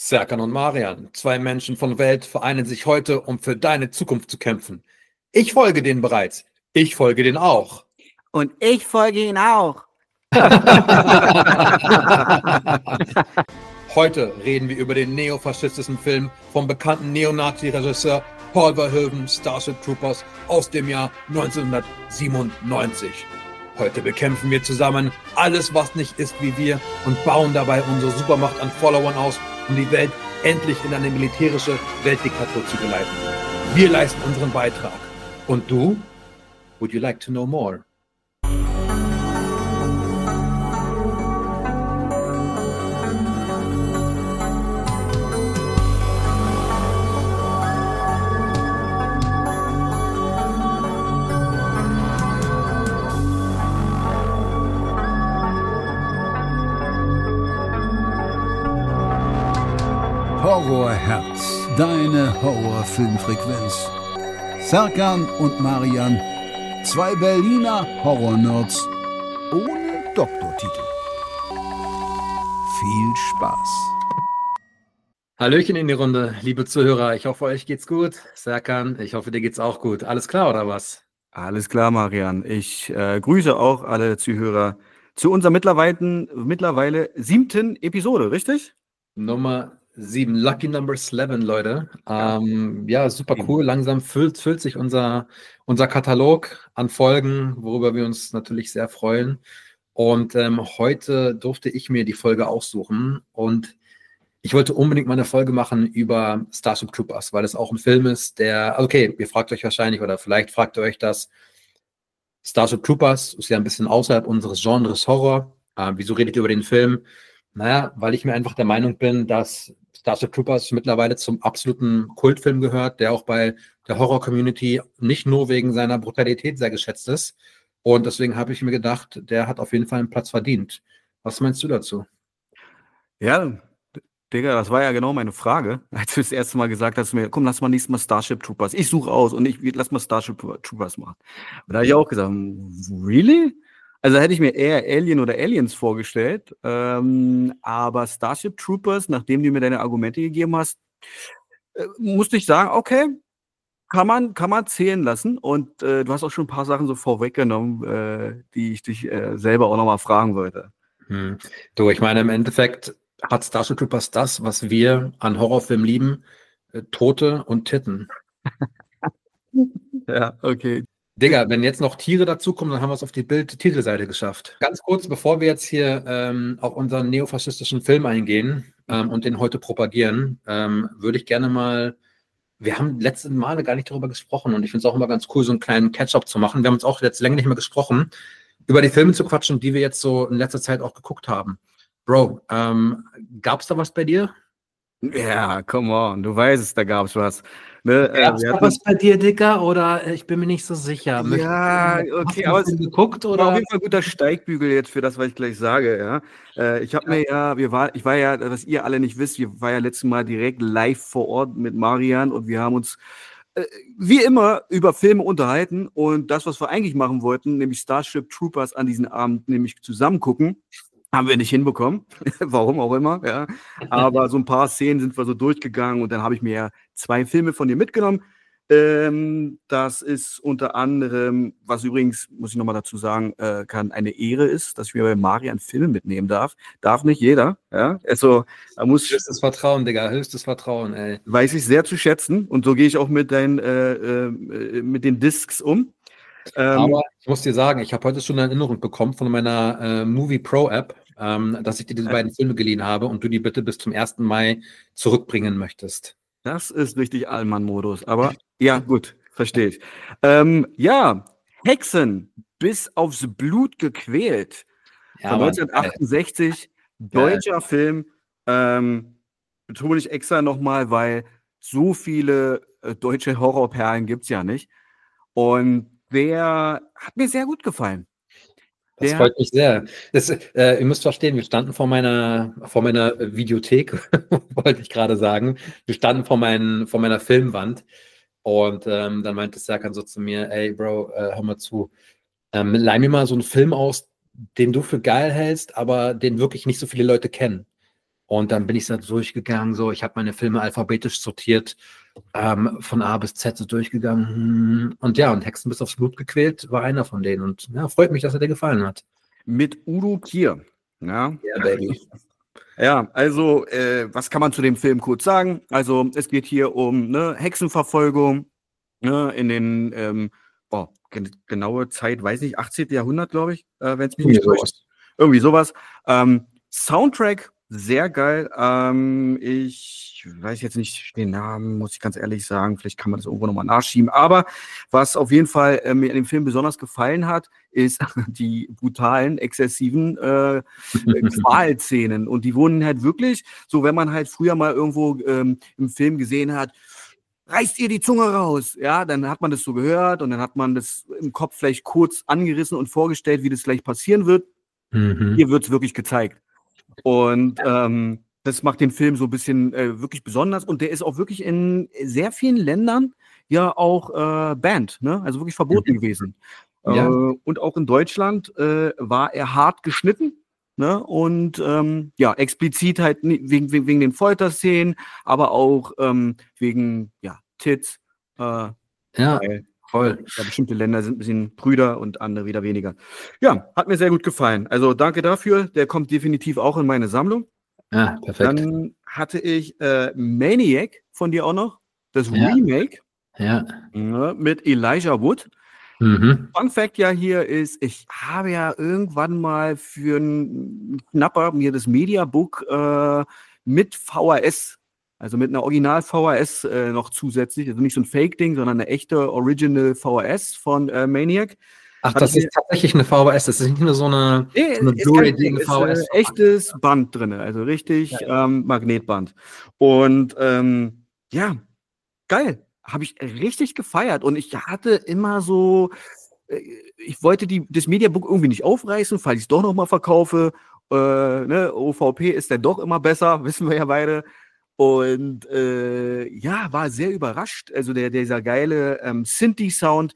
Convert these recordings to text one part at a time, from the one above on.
Serkan und Marian, zwei Menschen von Welt, vereinen sich heute, um für deine Zukunft zu kämpfen. Ich folge denen bereits. Ich folge denen auch. Und ich folge ihnen auch. Heute reden wir über den neofaschistischen Film vom bekannten Neonazi-Regisseur Paul Verhoeven, Starship Troopers aus dem Jahr 1997. Heute bekämpfen wir zusammen alles, was nicht ist wie wir und bauen dabei unsere Supermacht an Followern aus, um die Welt endlich in eine militärische Weltdiktatur zu geleiten. Wir leisten unseren Beitrag. Und du? Would you like to know more? Horrorherz, deine Horrorfilmfrequenz. Serkan und Marian, zwei Berliner Horrornerds ohne Doktortitel. Viel Spaß. Hallöchen in die Runde, liebe Zuhörer. Ich hoffe, euch geht's gut. Serkan, ich hoffe, dir geht's auch gut. Alles klar, oder was? Alles klar, Marian. Ich grüße auch alle Zuhörer zu unserer mittlerweile 7. Episode, richtig? Nummer 7, Lucky Number 11, Leute. Ja, super cool. Langsam füllt sich unser Katalog an Folgen, worüber wir uns natürlich sehr freuen. Und heute durfte ich mir die Folge aussuchen. Und ich wollte unbedingt mal eine Folge machen über Starship Troopers, weil es auch ein Film ist, okay, ihr fragt euch wahrscheinlich, oder vielleicht fragt ihr euch das, Starship Troopers ist ja ein bisschen außerhalb unseres Genres Horror. Wieso redet ihr über den Film? Naja, weil ich mir einfach der Meinung bin, dass Starship Troopers mittlerweile zum absoluten Kultfilm gehört, der auch bei der Horror-Community nicht nur wegen seiner Brutalität sehr geschätzt ist. Und deswegen habe ich mir gedacht, der hat auf jeden Fall einen Platz verdient. Was meinst du dazu? Ja, Digga, das war ja genau meine Frage, als du das erste Mal gesagt hast, mir, komm, lass mal nächstes Mal Starship Troopers. Ich suche aus und lass mal Starship Troopers machen. Und da habe ich auch gesagt, really? Also hätte ich mir eher Alien oder Aliens vorgestellt, aber Starship Troopers, nachdem du mir deine Argumente gegeben hast, musste ich sagen, okay, kann man zählen lassen. Und du hast auch schon ein paar Sachen so vorweggenommen, die ich dich selber auch nochmal fragen wollte. Du, ich meine, im Endeffekt hat Starship Troopers das, was wir an Horrorfilmen lieben, Tote und Titten. Ja, okay. Digga, wenn jetzt noch Tiere dazukommen, dann haben wir es auf die Titelseite geschafft. Ganz kurz, bevor wir jetzt hier auf unseren neofaschistischen Film eingehen und den heute propagieren, würde ich gerne mal, wir haben letzte Male gar nicht darüber gesprochen und ich finde es auch immer ganz cool, so einen kleinen Catch-up zu machen. Wir haben uns auch jetzt länger nicht mehr gesprochen, über die Filme zu quatschen, die wir jetzt so in letzter Zeit auch geguckt haben. Bro, gab es da was bei dir? Ja, come on, du weißt es, da gab es was. Ne? Gab's da was bei dir, Dicker? Oder ich bin mir nicht so sicher. Ja, okay, aber es geguckt oder? War auf jeden Fall ein guter Steigbügel jetzt für das, was ich gleich sage, ja. Ich habe mir ich war ja, was ihr alle nicht wisst, wir waren ja letztes Mal direkt live vor Ort mit Marian und wir haben uns wie immer über Filme unterhalten und das, was wir eigentlich machen wollten, nämlich Starship Troopers an diesem Abend nämlich zusammen gucken, haben wir nicht hinbekommen, warum auch immer, ja. Aber so ein paar Szenen sind wir so durchgegangen und dann habe ich mir ja 2 Filme von dir mitgenommen. Das ist unter anderem, was übrigens, muss ich nochmal dazu sagen, eine Ehre ist, dass ich mir bei Marian Filme mitnehmen darf. Darf nicht jeder, ja. Also, da muss höchstes Vertrauen, Digga, höchstes Vertrauen, ey. Weiß ich sehr zu schätzen und so gehe ich auch mit den Discs um. Aber ich muss dir sagen, ich habe heute schon eine Erinnerung bekommen von meiner Movie Pro App, dass ich dir diese beiden Filme geliehen habe und du die bitte bis zum 1. Mai zurückbringen möchtest. Das ist richtig Allmann-Modus, aber ja, gut, verstehe ich. Ja, Hexen, bis aufs Blut gequält. Ja, von 1968, deutscher Film. Betone ich extra nochmal, weil so viele deutsche Horrorperlen gibt es ja nicht. Und der hat mir sehr gut gefallen. Das freut mich sehr. Ihr müsst verstehen, wir standen vor meiner Videothek, wollte ich gerade sagen. Wir standen vor meiner Filmwand und dann meinte Serkan so zu mir, ey Bro, hör mal zu, leih mir mal so einen Film aus, den du für geil hältst, aber den wirklich nicht so viele Leute kennen. Und dann bin ich so durchgegangen, so, ich habe meine Filme alphabetisch sortiert, von A bis Z so durchgegangen. Und ja, und Hexen bis aufs Blut gequält war einer von denen. Und ja, freut mich, dass er dir gefallen hat. Mit Udo Kier. Ja, Ja, Baby. Ja, also, was kann man zu dem Film kurz sagen? Also, es geht hier um Hexenverfolgung in den, genaue Zeit, weiß nicht, 18. Jahrhundert, glaube ich, wenn es mich nicht täuscht. Irgendwie sowas. Soundtrack, sehr geil. Ich weiß jetzt nicht den Namen, muss ich ganz ehrlich sagen. Vielleicht kann man das irgendwo nochmal nachschieben. Aber was auf jeden Fall mir in dem Film besonders gefallen hat, ist die brutalen, exzessiven Qualszenen. Und die wurden halt wirklich, so wenn man halt früher mal irgendwo im Film gesehen hat, reißt ihr die Zunge raus, ja, dann hat man das so gehört und dann hat man das im Kopf vielleicht kurz angerissen und vorgestellt, wie das gleich passieren wird. Hier wird es wirklich gezeigt. Und das macht den Film so ein bisschen wirklich besonders und der ist auch wirklich in sehr vielen Ländern ja auch banned, ne? Also wirklich verboten gewesen. Ja. Und auch in Deutschland war er hart geschnitten. Ne? Und explizit halt wegen den Folterszenen, aber auch wegen Tits. Ja, weil, voll. Ja, bestimmte Länder sind ein bisschen prüder und andere wieder weniger. Ja, hat mir sehr gut gefallen. Also danke dafür. Der kommt definitiv auch in meine Sammlung. Ja, perfekt. Dann hatte ich Maniac von dir auch noch. Das Remake mit Elijah Wood. Fun Fact ja hier ist, ich habe ja irgendwann mal für einen Knapper mir das Mediabook mit VHS, also mit einer Original-VHS noch zusätzlich, also nicht so ein Fake-Ding, sondern eine echte Original VHS von Maniac. Ach, das ist tatsächlich eine VHS, das ist nicht nur so eine Blu-ray, die eine VHS. Ist echtes Band drin, also richtig Magnetband. Und geil. Habe ich richtig gefeiert und ich hatte immer so, ich wollte das Mediabook irgendwie nicht aufreißen, falls ich es doch nochmal verkaufe. OVP ist dann doch immer besser, wissen wir ja beide. Und war sehr überrascht. Also dieser geile Synthi-Sound.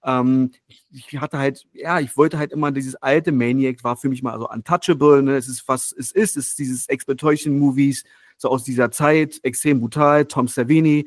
Ich hatte halt, ich wollte halt immer dieses alte Maniac, war für mich mal so untouchable. Ne? Es ist, was es ist dieses Exploitation-Movies, so aus dieser Zeit, extrem brutal. Tom Savini,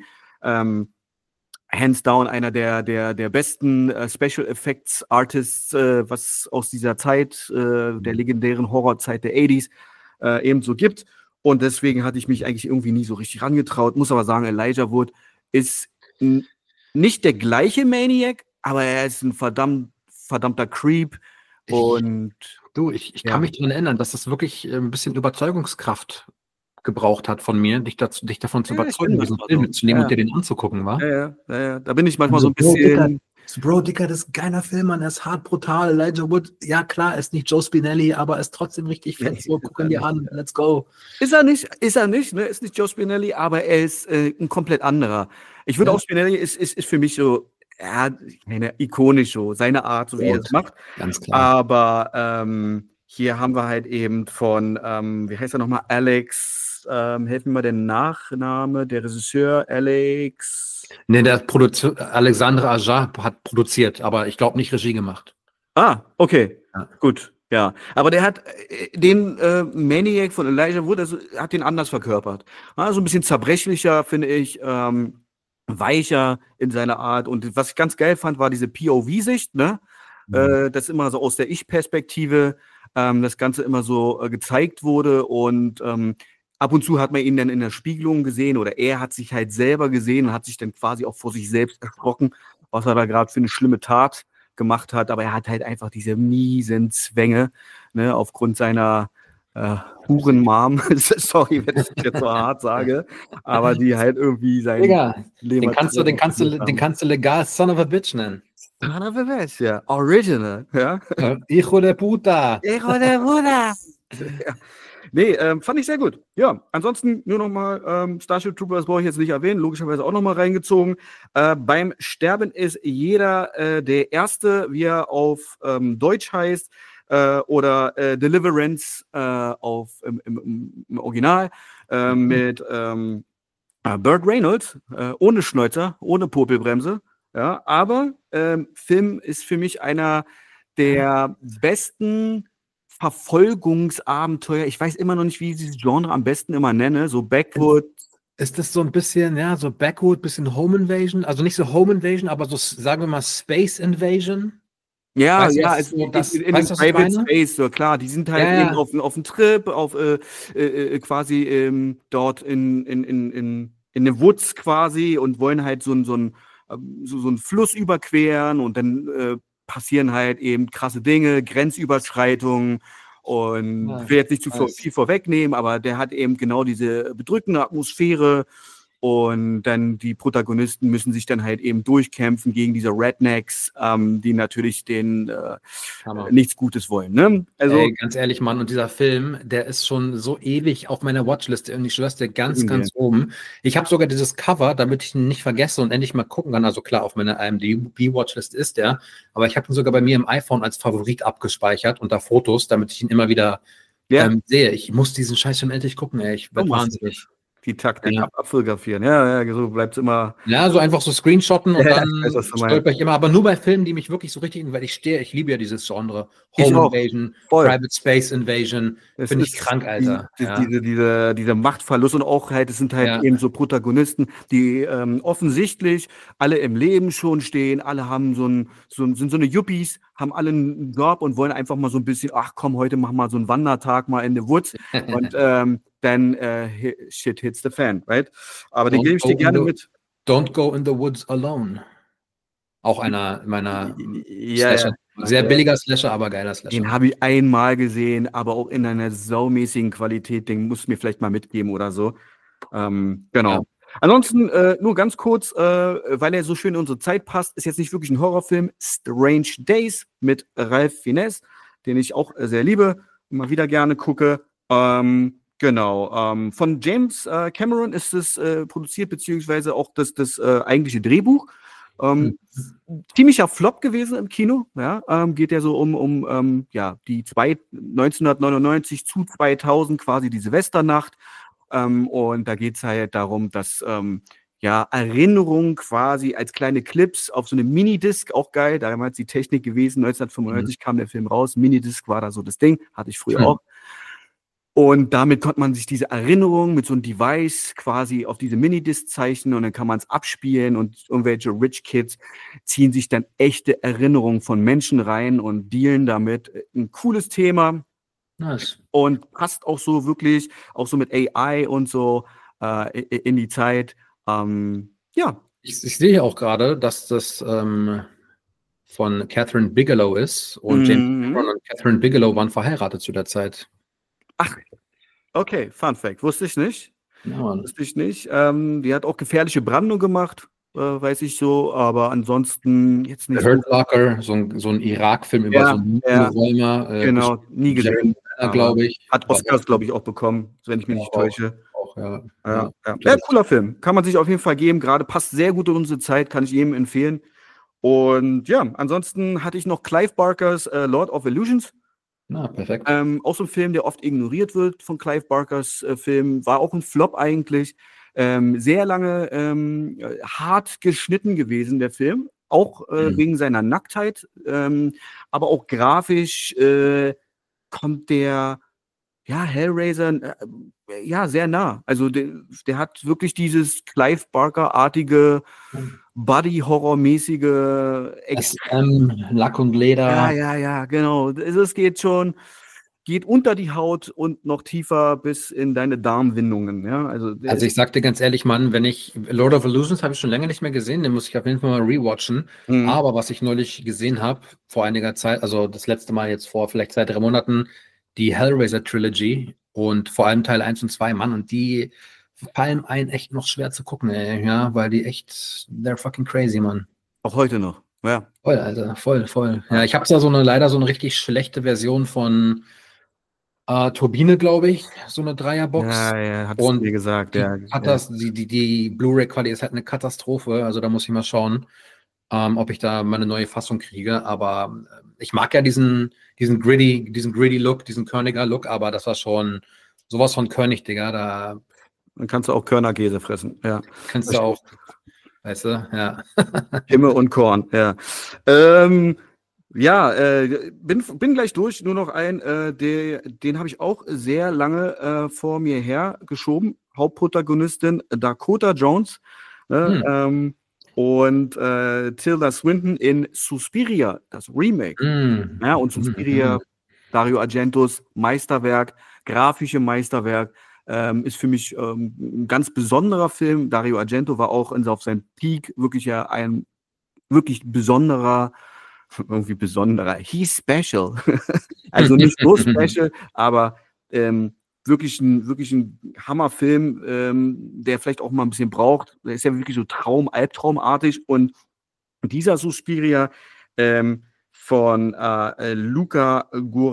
hands down einer der besten Special Effects Artists, was aus dieser Zeit, der legendären Horrorzeit der 80s, eben so gibt. Und deswegen hatte ich mich eigentlich irgendwie nie so richtig rangetraut. Muss aber sagen, Elijah Wood ist nicht der gleiche Maniac, aber er ist ein verdammter Creep. Und ich kann mich daran erinnern, dass das wirklich ein bisschen Überzeugungskraft gebraucht hat von mir, dich davon zu überzeugen, diesen Film mitzunehmen und dir den anzugucken, wa? Ja. Da bin ich manchmal so ein bisschen... Bro, Dicker, das ist ein geiler Film, Mann, er ist hart brutal. Elijah Wood, ja klar, er ist nicht Joe Spinelli, aber er ist trotzdem richtig fett, so, gucken dir an, let's go. Ist er nicht, ne? Ist nicht Joe Spinelli, aber er ist ein komplett anderer. Ich würde auch, Spinelli ist für mich so, ich meine, ikonisch so, seine Art, so wie er es macht. Ganz klar. Aber hier haben wir halt eben von, wie heißt er nochmal, Alex, helfen mir der Nachname, der Regisseur Alex. Ne, der Alexandre Aja hat produziert, aber ich glaube nicht Regie gemacht. Ah, okay, gut, ja. Aber der hat den Maniac von Elijah Wood, also hat den anders verkörpert. So ein bisschen zerbrechlicher, finde ich, weicher in seiner Art. Und was ich ganz geil fand, war diese POV-Sicht, ne? Das immer so aus der Ich-Perspektive das Ganze immer so gezeigt wurde und ab und zu hat man ihn dann in der Spiegelung gesehen oder er hat sich halt selber gesehen und hat sich dann quasi auch vor sich selbst erschrocken, was er da gerade für eine schlimme Tat gemacht hat. Aber er hat halt einfach diese miesen Zwänge, ne, aufgrund seiner Hurenmom, sorry, wenn ich das jetzt so hart sage, aber die halt irgendwie sein Leben. Den kannst du legal Son of a Bitch nennen. Son of a Bitch, ja. Original, ja. Hijo de puta. Hijo de puta. Ja. Nee, fand ich sehr gut. Ja, ansonsten nur noch mal Starship Troopers brauche ich jetzt nicht erwähnen, logischerweise auch noch mal reingezogen. Beim Sterben ist jeder der Erste, wie er auf Deutsch heißt, oder Deliverance im Original mit Burt Reynolds, ohne Schnäuzer, ohne Popelbremse. Ja, aber Film ist für mich einer der besten Verfolgungsabenteuer. Ich weiß immer noch nicht, wie ich dieses Genre am besten immer nenne. So Backwood. Ist das so ein bisschen, ja, so Backwood, bisschen Home Invasion? Also nicht so Home Invasion, aber so, sagen wir mal, Space Invasion? Ja, Weißt du, ja, was, so das, in dem weißt du, was ich Private meine? Space, so klar, die sind halt Ja, eben ja, auf einem Trip, quasi dort in den Woods quasi und wollen halt so einen Fluss überqueren und dann passieren halt eben krasse Dinge, Grenzüberschreitungen und ich will jetzt nicht zu nice. viel vorwegnehmen, aber der hat eben genau diese bedrückende Atmosphäre. Und dann die Protagonisten müssen sich dann halt eben durchkämpfen gegen diese Rednecks, die natürlich denen Hammer. nichts Gutes wollen. Ne? Also, Ey, ganz ehrlich, Mann, und dieser Film, der ist schon so ewig auf meiner Watchliste und ich schwör's dir ganz, ganz oben. Ich habe sogar dieses Cover, damit ich ihn nicht vergesse und endlich mal gucken kann. Also klar, auf meiner IMDb-Watchlist ist der, aber ich habe ihn sogar bei mir im iPhone als Favorit abgespeichert unter Fotos, damit ich ihn immer wieder sehe. Ich muss diesen Scheiß schon endlich gucken, ey. Ich werde wahnsinnig. Die Taktik abfotografieren. Ja, so bleibt es immer. Ja, so einfach so screenshotten und dann weiß, stolper ich immer. Aber nur bei Filmen, die mich wirklich so richtig, weil ich liebe ja dieses Genre. Home Invasion, Private Space Invasion. Finde ich krank, Alter. Dieser Machtverlust und auch halt, es sind halt eben so Protagonisten, die offensichtlich alle im Leben schon stehen, alle haben sind so eine Yuppies, haben alle einen Job und wollen einfach mal so ein bisschen, ach komm, heute machen wir mal so einen Wandertag mal in the Woods und dann shit hits the fan, right? Aber den gebe ich dir gerne mit. Don't Go in the Woods Alone. Auch einer meiner Slasher. Sehr billiger Slasher, aber geiler Slasher. Den habe ich einmal gesehen, aber auch in einer saumäßigen Qualität. Den musst du mir vielleicht mal mitgeben oder so. Genau. Ja. Ansonsten nur ganz kurz, weil er so schön in unsere Zeit passt, ist jetzt nicht wirklich ein Horrorfilm. Strange Days mit Ralph Fiennes, den ich auch sehr liebe, immer wieder gerne gucke. Genau. Von James Cameron ist es produziert, beziehungsweise auch das eigentliche Drehbuch. Ziemlicher Flop gewesen im Kino. Ja? Geht ja so um die 1999 zu 2000 quasi die Silvesternacht. Und da geht es halt darum, dass Erinnerungen quasi als kleine Clips auf so eine Minidisc, auch geil, damals die Technik gewesen, 1995 kam der Film raus, Minidisc war da so das Ding, hatte ich früher auch. Und damit konnte man sich diese Erinnerung mit so einem Device quasi auf diese Minidisc zeichnen und dann kann man es abspielen und irgendwelche Rich Kids ziehen sich dann echte Erinnerungen von Menschen rein und dealen damit. Ein cooles Thema. Nice. Und passt auch so wirklich, auch so mit AI und so in die Zeit. Ich sehe auch gerade, dass das von Catherine Bigelow ist und James Cameron und Catherine Bigelow waren verheiratet zu der Zeit. Ach, okay, Fun Fact. Wusste ich nicht. Ja, wusste ich nicht. Die hat auch gefährliche Brandung gemacht, weiß ich so, aber ansonsten jetzt nicht. The Hurt Locker, so ein Irak-Film über so einen Räumer. Genau, nie gesehen. Glaube ich. Hat Oscars, glaube ich, auch bekommen, wenn ich mich nicht täusche. Ja, cooler Film. Kann man sich auf jeden Fall geben. Gerade passt sehr gut in unsere Zeit, kann ich jedem empfehlen. Und ja, ansonsten hatte ich noch Clive Barkers Lord of Illusions. Na, perfekt. Auch so ein Film, der oft ignoriert wird von Clive Barkers Film. War auch ein Flop eigentlich. Sehr lange hart geschnitten gewesen, der Film. Auch wegen seiner Nacktheit. Aber auch grafisch kommt der Hellraiser sehr nah. Also der hat wirklich dieses Clive Barker-artige Buddy-Horror-mäßige Lack und Leder. Ja, genau. Es geht unter die Haut und noch tiefer bis in deine Darmwindungen. Ja? Also ich sag dir ganz ehrlich, Mann, Lord of Illusions habe ich schon länger nicht mehr gesehen, den muss ich auf jeden Fall mal rewatchen. Aber was ich neulich gesehen habe, vor einiger Zeit, also das letzte Mal jetzt vor vielleicht 2-3 Monaten, die Hellraiser Trilogy und vor allem Teil 1 und 2, Mann, und die fallen einen echt noch schwer zu gucken, ey, ja, weil die echt, they're fucking crazy, Mann. Auch heute noch, ja. Voll, Alter, voll. Ja, ich habe da leider so eine richtig schlechte Version von Turbine, glaube ich, so eine Dreierbox. Ja, hat es mir gesagt, Die Blu-ray-Qualität ist halt eine Katastrophe, also da muss ich mal schauen, ob ich da mal eine neue Fassung kriege, aber ich mag ja diesen gritty Look, diesen Körniger Look, aber das war schon sowas von Körnig, Digga, da dann kannst du auch Körnerkäse fressen, ja. Kannst du auch, weißt du, ja. Himmel und Korn, ja. Ja, bin gleich durch. Nur noch den habe ich auch sehr lange vor mir her geschoben. Hauptprotagonistin Dakota Jones, ne, und Tilda Swinton in Suspiria, das Remake. Ja, und Suspiria, Dario Argentos Meisterwerk, grafische Meisterwerk, ist für mich ein ganz besonderer Film. Dario Argento war auch auf seinem Peak wirklich ja ein wirklich besonderer, he's special. Also nicht so special, aber wirklich ein Hammerfilm, der vielleicht auch mal ein bisschen braucht. Der ist ja wirklich so albtraumartig. Und dieser Suspiria von Luca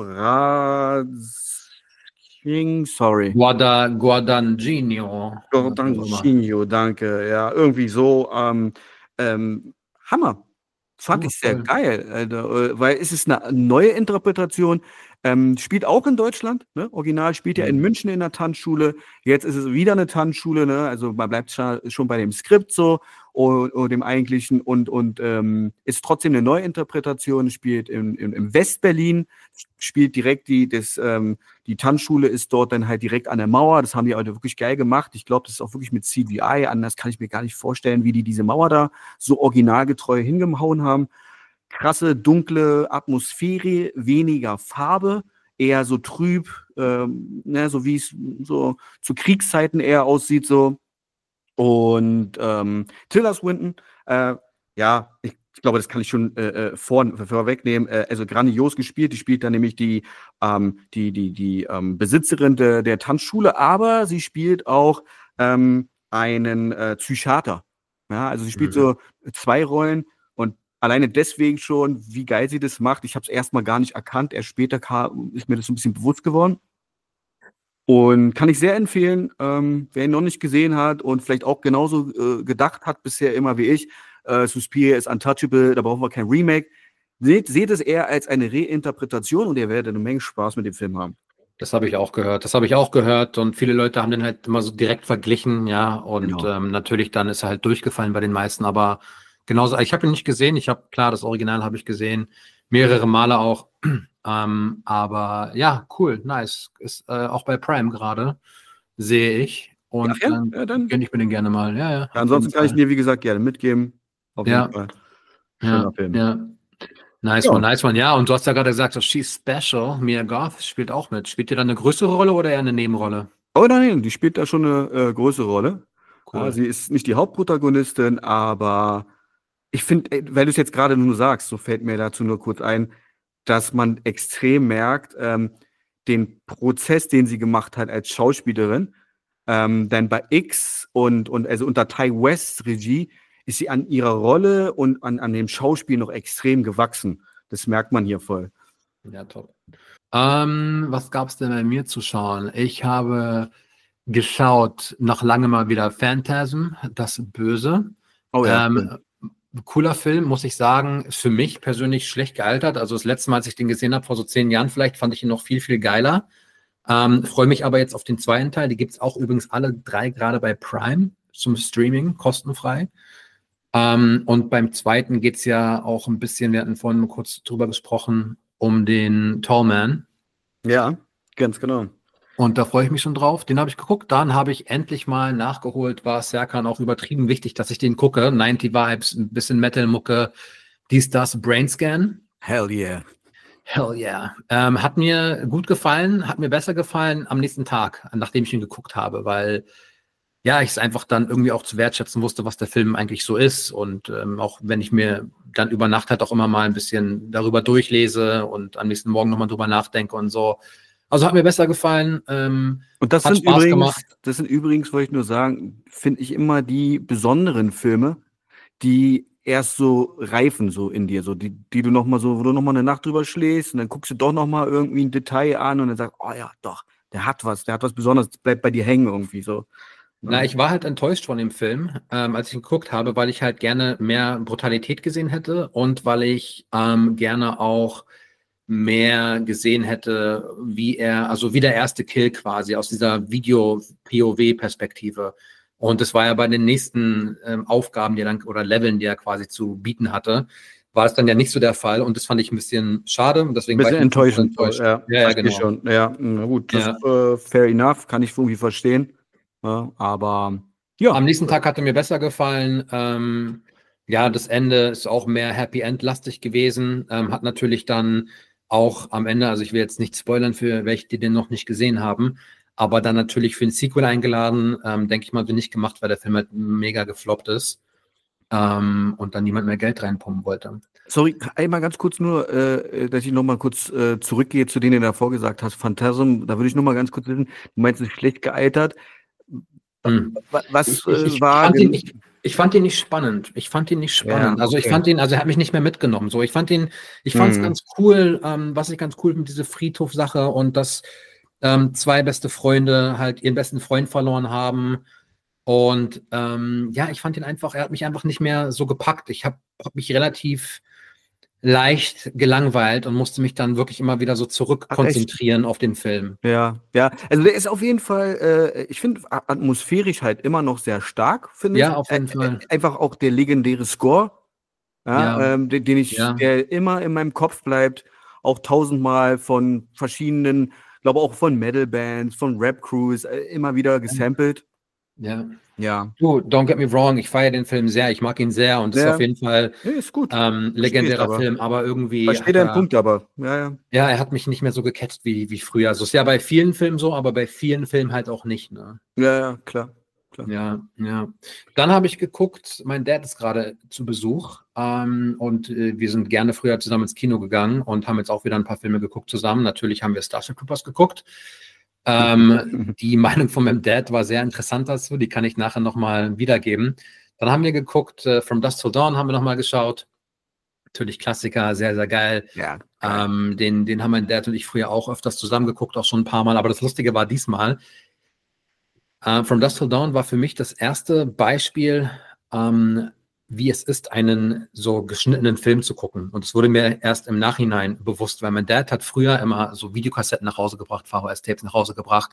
Guadagnino. Guadagnino, danke. Ja, irgendwie so. Hammer. Fand ich sehr geil, weil es ist eine neue Interpretation, spielt auch in Deutschland, ne? Original spielt ja in München in der Tanzschule, jetzt ist es wieder eine Tanzschule, ne? Also man bleibt schon bei dem Skript so und dem eigentlichen und ist trotzdem eine Neuinterpretation, spielt im Westberlin, spielt direkt die Tanzschule ist dort dann halt direkt an der Mauer, das haben die also wirklich geil gemacht, ich glaube, das ist auch wirklich mit CGI, anders kann ich mir gar nicht vorstellen, wie die diese Mauer da so originalgetreu hingehauen haben. Krasse, dunkle Atmosphäre, weniger Farbe, eher so trüb, ne, so wie es so zu Kriegszeiten eher aussieht so. Und Tilda Swinton, ja, ich glaube, das kann ich schon vorwegnehmen, also grandios gespielt. Die spielt dann nämlich die Besitzerin der Tanzschule, aber sie spielt auch einen Psychiater. Ja, also sie spielt so 2 Rollen und alleine deswegen schon, wie geil sie das macht. Ich habe es erstmal gar nicht erkannt. Erst später ist mir das so ein bisschen bewusst geworden. Und kann ich sehr empfehlen, wer ihn noch nicht gesehen hat und vielleicht auch genauso gedacht hat bisher immer wie ich, Suspiria ist untouchable, da brauchen wir kein Remake. Seht es eher als eine Reinterpretation und ihr werdet eine Menge Spaß mit dem Film haben. Das habe ich auch gehört und viele Leute haben den halt immer so direkt verglichen, ja, und Genau. natürlich dann ist er halt durchgefallen bei den meisten, aber genauso, ich habe ihn nicht gesehen, klar, das Original habe ich gesehen, mehrere Male auch, aber ja, cool, nice, ist auch bei Prime gerade, sehe ich und Ja, dann gönne ich mir den gerne mal, ja. Ansonsten kann ich dir, wie gesagt, gerne mitgeben, auf jeden Fall. Schöner Film. Ja. Nice one. Ja, und du hast ja gerade gesagt, she's special. Mia Goth spielt auch mit. Spielt die dann eine größere Rolle oder eher eine Nebenrolle? Oh nein, die spielt da schon eine größere Rolle. Cool. Ja, sie ist nicht die Hauptprotagonistin, aber ich finde, weil du es jetzt gerade nur sagst, so fällt mir dazu nur kurz ein, dass man extrem merkt, den Prozess, den sie gemacht hat als Schauspielerin, denn bei X und also unter Ty West's Regie ist sie an ihrer Rolle und an dem Schauspiel noch extrem gewachsen. Das merkt man hier voll. Ja, top. Was gab es denn bei mir zu schauen? Ich habe geschaut, noch lange mal wieder Phantasm, das Böse. Oh ja. Cooler Film, muss ich sagen. Für mich persönlich schlecht gealtert. Also das letzte Mal, als ich den gesehen habe, vor so 10 Jahren vielleicht, fand ich ihn noch viel, viel geiler. Freue mich aber jetzt auf den zweiten Teil. Die gibt es auch übrigens alle 3 gerade bei Prime zum Streaming, kostenfrei. Und beim zweiten geht es ja auch ein bisschen, wir hatten vorhin kurz drüber gesprochen, um den Tallman. Ja, ganz genau. Und da freue ich mich schon drauf. Den habe ich geguckt. Dann habe ich endlich mal nachgeholt, war Serkan auch übertrieben wichtig, dass ich den gucke. 90 Vibes, ein bisschen Metal-Mucke, das, Brainscan. Hell yeah. Hat mir gut gefallen, hat mir besser gefallen am nächsten Tag, nachdem ich ihn geguckt habe, weil ja, ich es einfach dann irgendwie auch zu wertschätzen wusste, was der Film eigentlich so ist. Und auch wenn ich mir dann über Nacht halt auch immer mal ein bisschen darüber durchlese und am nächsten Morgen nochmal drüber nachdenke und so. Also hat mir besser gefallen. Und das hat sind Spaß gemacht. Das sind übrigens, wollte ich nur sagen, finde ich immer die besonderen Filme, die erst so reifen so in dir, so die du noch mal so, wo du noch mal eine Nacht drüber schläfst und dann guckst du doch noch mal irgendwie ein Detail an und dann sagst, oh ja, doch, der hat was Besonderes, bleibt bei dir hängen irgendwie so. Na, ich war halt enttäuscht von dem Film, als ich ihn geguckt habe, weil ich halt gerne mehr Brutalität gesehen hätte und weil ich gerne auch mehr gesehen hätte, wie der erste Kill quasi aus dieser Video-POV-Perspektive. Und das war ja bei den nächsten Aufgaben, oder Leveln, die er quasi zu bieten hatte. war es dann ja nicht so der Fall und das fand ich ein bisschen schade und deswegen Ein bisschen enttäuschend. Ja, genau. Schon. Ja, na gut, das fair enough, kann ich irgendwie verstehen. Ja, aber ja. Am nächsten Tag hatte mir besser gefallen. Ja, das Ende ist auch mehr Happy End-lastig gewesen. Hat natürlich dann auch am Ende, also ich will jetzt nicht spoilern für welche, die den noch nicht gesehen haben, aber dann natürlich für ein Sequel eingeladen. Denke ich mal, so nicht gemacht, weil der Film halt mega gefloppt ist. Und dann niemand mehr Geld reinpumpen wollte. Sorry, einmal ganz kurz nur, dass ich nochmal kurz zurückgehe zu denen, du davor gesagt hast, Phantasm, da würde ich nochmal ganz kurz wissen, du meinst, es ist schlecht gealtert. Was war ich fand ihn nicht spannend. Ja, also ich fand ihn, also er hat mich nicht mehr mitgenommen. So, ich fand es ganz cool, was ich ganz cool finde, diese Friedhof-Sache und dass zwei beste Freunde halt ihren besten Freund verloren haben. Und ja, ich fand ihn einfach, er hat mich einfach nicht mehr so gepackt. Ich hab mich relativ leicht gelangweilt und musste mich dann wirklich immer wieder so zurückkonzentrieren auf den Film. Ja, also der ist auf jeden Fall, ich finde atmosphärisch halt immer noch sehr stark, finde ich. Ja, auf jeden Fall. Einfach auch der legendäre Score, der immer in meinem Kopf bleibt, auch tausendmal von verschiedenen, glaube auch von Metal-Bands, von Rap-Crews, immer wieder gesampelt. Ja. Du, don't get me wrong, ich feiere den Film sehr, ich mag ihn sehr und es ist auf jeden Fall ist gut. Legendärer Film, aber irgendwie... Verstehe deinen Punkt aber, Ja, er hat mich nicht mehr so gecatcht wie früher. Also es ist ja bei vielen Filmen so, aber bei vielen Filmen halt auch nicht, ne? Ja, klar. Ja. Dann habe ich geguckt, mein Dad ist gerade zu Besuch und wir sind gerne früher zusammen ins Kino gegangen und haben jetzt auch wieder ein paar Filme geguckt zusammen. Natürlich haben wir Starship Troopers geguckt. Die Meinung von meinem Dad war sehr interessant dazu, die kann ich nachher nochmal wiedergeben. Dann haben wir geguckt, From Dusk Till Dawn haben wir nochmal geschaut. Natürlich Klassiker, sehr, sehr geil. Ja, den haben mein Dad und ich früher auch öfters zusammen geguckt, auch schon ein paar Mal. Aber das Lustige war diesmal, From Dusk Till Dawn war für mich das erste Beispiel, wie es ist, einen so geschnittenen Film zu gucken. Und es wurde mir erst im Nachhinein bewusst, weil mein Dad hat früher immer so Videokassetten nach Hause gebracht, VHS-Tapes nach Hause gebracht.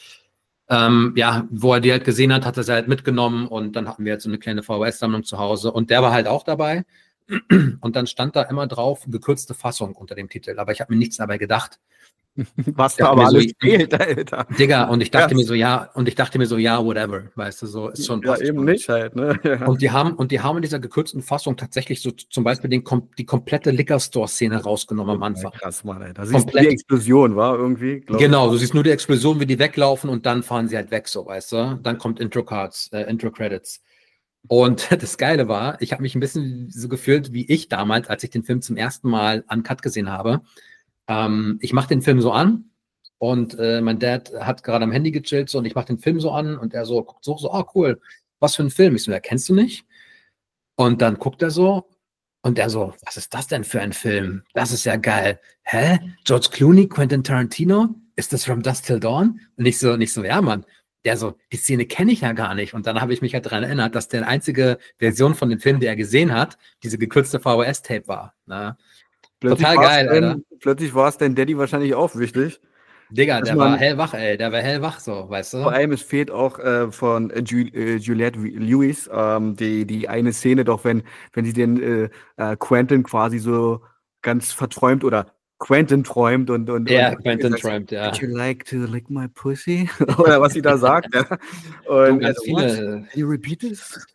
Wo er die halt gesehen hat, hat er sie halt mitgenommen und dann hatten wir jetzt so eine kleine VHS-Sammlung zu Hause und der war halt auch dabei. Und dann stand da immer drauf, gekürzte Fassung unter dem Titel, aber ich habe mir nichts dabei gedacht. Was da aber alles fehlt, Alter. Digga, und ich dachte mir so, whatever, weißt du, so ist schon passt. Ja, eben schon. Nicht halt, ne? Ja. Und die haben in dieser gekürzten Fassung tatsächlich so zum Beispiel die komplette Liquor-Store-Szene rausgenommen am Anfang. Krass, Mann, Alter. Siehst du die Explosion, war irgendwie? Genau, du siehst nur die Explosion, wie die weglaufen und dann fahren sie halt weg, so, weißt du. Dann kommt Intro-Credits. Und das Geile war, ich habe mich ein bisschen so gefühlt, wie ich damals, als ich den Film zum ersten Mal uncut gesehen habe. Ich mache den Film so an und mein Dad hat gerade am Handy gechillt so, und ich mache den Film so an und er so guckt so, oh cool, was für ein Film? Ich so, ja, kennst du nicht? Und dann guckt er so und er so, was ist das denn für ein Film? Das ist ja geil. Hä? George Clooney, Quentin Tarantino? Ist das From Dusk Till Dawn? Und ich so, ja, Mann. Der so, die Szene kenne ich ja gar nicht. Und dann habe ich mich halt daran erinnert, dass der einzige Version von dem Film, die er gesehen hat, diese gekürzte VHS-Tape war. Ne? Total geil, Alter. Plötzlich war es dein Daddy wahrscheinlich auch wichtig. Digga, der war hellwach, ey. Der war hellwach so, weißt du? Vor allem, es fehlt auch von Juliette Lewis die eine Szene, doch wenn sie den Quentin quasi so ganz verträumt oder Quentin träumt und Quentin träumt, ja. Would you like to lick my pussy? Oder was sie da sagt, ja. Und ganz viele. Can you repeat this?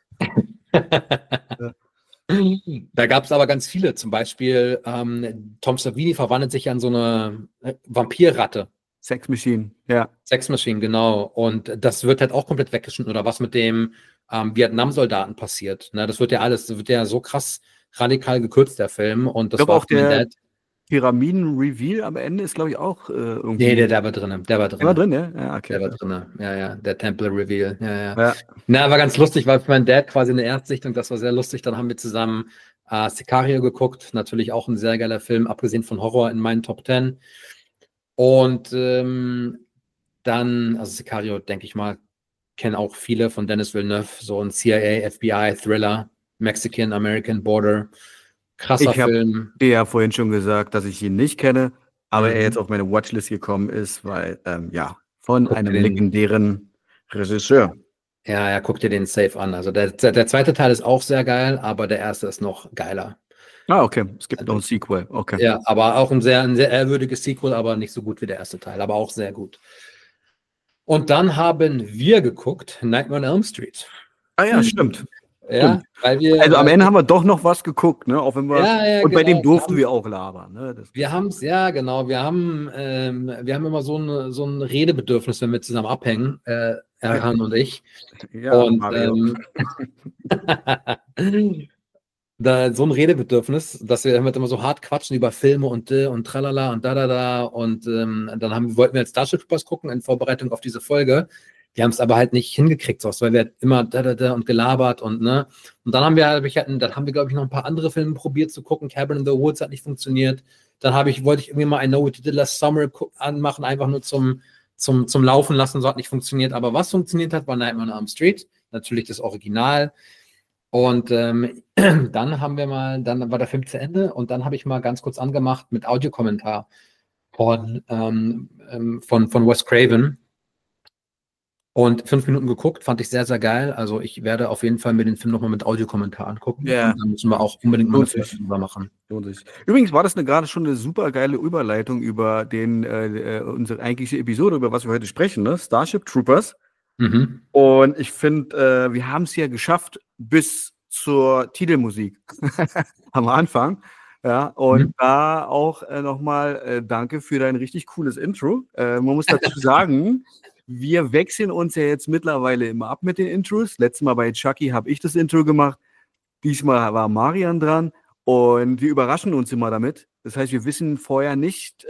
Da gab es aber ganz viele. Zum Beispiel Tom Savini verwandelt sich an so eine Vampirratte. Sex Machine, ja. Sex Machine, genau. Und das wird halt auch komplett weggeschnitten. Oder was mit dem Vietnam-Soldaten passiert. Ne? Das wird ja so krass radikal gekürzt, der Film. Und das war auch der Pyramiden-Reveal am Ende ist, glaube ich, auch irgendwie... Nee, der war drin. Der war drin, ja? Ja, okay. Der war drin, ja. Der Temple-Reveal, ja. Na, war ganz lustig, weil für meinen Dad quasi eine Erstsichtung, das war sehr lustig. Dann haben wir zusammen Sicario geguckt. Natürlich auch ein sehr geiler Film, abgesehen von Horror in meinen Top 10. Und dann, also Sicario, denke ich mal, kennen auch viele von Denis Villeneuve, so ein CIA, FBI, Thriller, Mexican-American Border. Krasser Film. Ich habe dir ja vorhin schon gesagt, dass ich ihn nicht kenne, aber er jetzt auf meine Watchlist gekommen ist, weil, von einem legendären Regisseur. Ja, guck dir den safe an. Also der zweite Teil ist auch sehr geil, aber der erste ist noch geiler. Ah, okay. Es gibt noch ein Sequel. Okay. Ja, aber auch ein sehr ehrwürdiges Sequel, aber nicht so gut wie der erste Teil, aber auch sehr gut. Und dann haben wir geguckt Nightmare on Elm Street. Ah ja, stimmt. Ja, weil wir. Also am Ende haben wir doch noch was geguckt, ne? Auch wenn wir. Ja, und bei genau. dem durften wir auch labern, ne? Wir haben es, ja, genau. Wir haben immer so ein Redebedürfnis, wenn wir zusammen abhängen, Erhan und ich. Ja, Und Mario. so ein Redebedürfnis, dass wir damit immer so hart quatschen über Filme und tralala und da. Und dann wollten wir jetzt Starship Troopers gucken in Vorbereitung auf diese Folge. Die haben es aber halt nicht hingekriegt, weil wir immer da und gelabert und ne. Und dann haben wir, glaube ich, noch ein paar andere Filme probiert zu gucken. Cabin in the Woods hat nicht funktioniert. Dann wollte ich irgendwie mal I Know What You Did Last Summer anmachen, einfach nur zum Laufen lassen, so hat nicht funktioniert. Aber was funktioniert hat, war Nightmare on Elm Street. Natürlich das Original. Und dann war der Film zu Ende und dann habe ich mal ganz kurz angemacht mit Audiokommentar von Wes Craven. Und 5 Minuten geguckt, fand ich sehr, sehr geil. Also ich werde auf jeden Fall mir den Film nochmal mit Audiokommentar angucken. Ja. Und dann müssen wir auch unbedingt mal eine Folge drüber machen. Übrigens war das gerade schon eine super geile Überleitung über unsere eigentliche Episode, über was wir heute sprechen, ne? Starship Troopers. Mhm. Und ich finde, wir haben es ja geschafft bis zur Titelmusik am Anfang. Ja, und da auch nochmal danke für dein richtig cooles Intro. Man muss dazu sagen, wir wechseln uns ja jetzt mittlerweile immer ab mit den Intros. Letztes Mal bei Chucky habe ich das Intro gemacht. Diesmal war Marian dran. Und wir überraschen uns immer damit. Das heißt, wir wissen vorher nicht.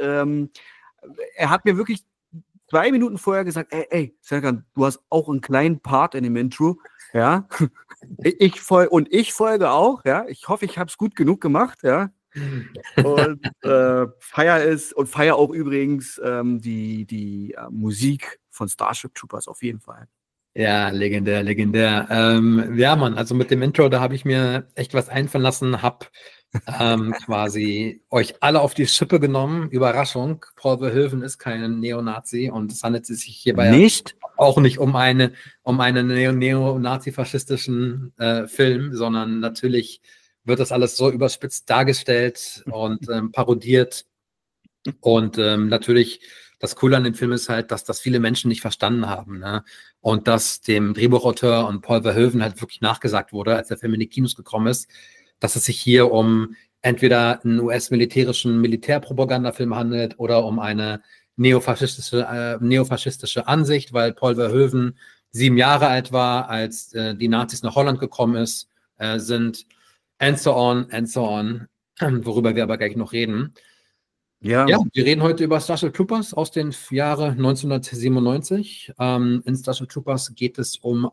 Er hat mir wirklich 2 Minuten vorher gesagt, ey, Serkan, du hast auch einen kleinen Part in dem Intro. Ja. Ich folge auch. Ja. Ich hoffe, ich habe es gut genug gemacht. Ja. Und feier auch übrigens die Musik von Starship Troopers auf jeden Fall. Ja, legendär. Ja, Mann, also mit dem Intro, da habe ich mir echt was einfallen lassen, habe quasi euch alle auf die Schippe genommen. Überraschung, Paul Verhoeven ist kein Neonazi und es handelt sich hierbei auch nicht um einen neonazi-faschistischen Film, sondern natürlich wird das alles so überspitzt dargestellt und parodiert. Und natürlich, das Coole an dem Film ist halt, dass das viele Menschen nicht verstanden haben. Ne? Und dass dem Drehbuchautor und Paul Verhoeven halt wirklich nachgesagt wurde, als der Film in die Kinos gekommen ist, dass es sich hier um entweder einen US-militärischen Militärpropagandafilm handelt oder um eine neofaschistische Ansicht, weil Paul Verhoeven 7 Jahre alt war, als die Nazis nach Holland gekommen sind. And so on, worüber wir aber gleich noch reden. Ja, wir reden heute über Starship Troopers aus dem Jahre 1997. In Starship Troopers geht es um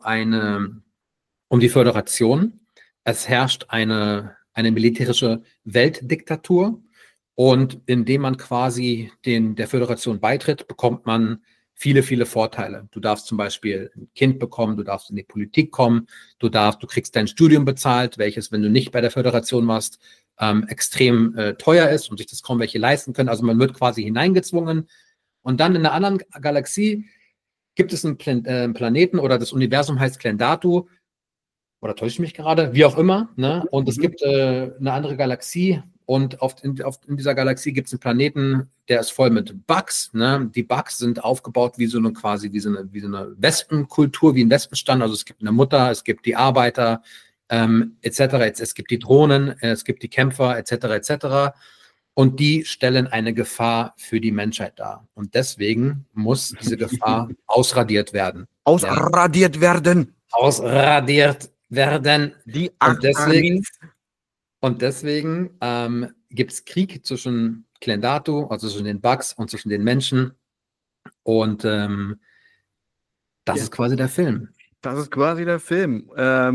die Föderation. Es herrscht eine militärische Weltdiktatur und indem man quasi der Föderation beitritt, bekommt man viele, viele Vorteile. Du darfst zum Beispiel ein Kind bekommen, du darfst in die Politik kommen, du kriegst dein Studium bezahlt, welches, wenn du nicht bei der Föderation warst, extrem teuer ist und sich das kaum welche leisten können. Also man wird quasi hineingezwungen. Und dann in einer anderen Galaxie gibt es einen Planeten oder das Universum heißt Klendatu. Oder täusche ich mich gerade? Wie auch immer. Ne? Und es gibt eine andere Galaxie und in dieser Galaxie gibt es einen Planeten, der ist voll mit Bugs. Ne? Die Bugs sind aufgebaut wie so eine Wespenkultur, wie ein Wespenstand. Also es gibt eine Mutter, es gibt die Arbeiter, etc. Es gibt die Drohnen, es gibt die Kämpfer, etc. Und die stellen eine Gefahr für die Menschheit dar. Und deswegen muss diese Gefahr ausradiert werden. Ausradiert werden. Die Und deswegen gibt es Krieg zwischen Klendatu, also zwischen den Bugs und zwischen den Menschen. Und das ist quasi der Film. Das ist quasi der Film.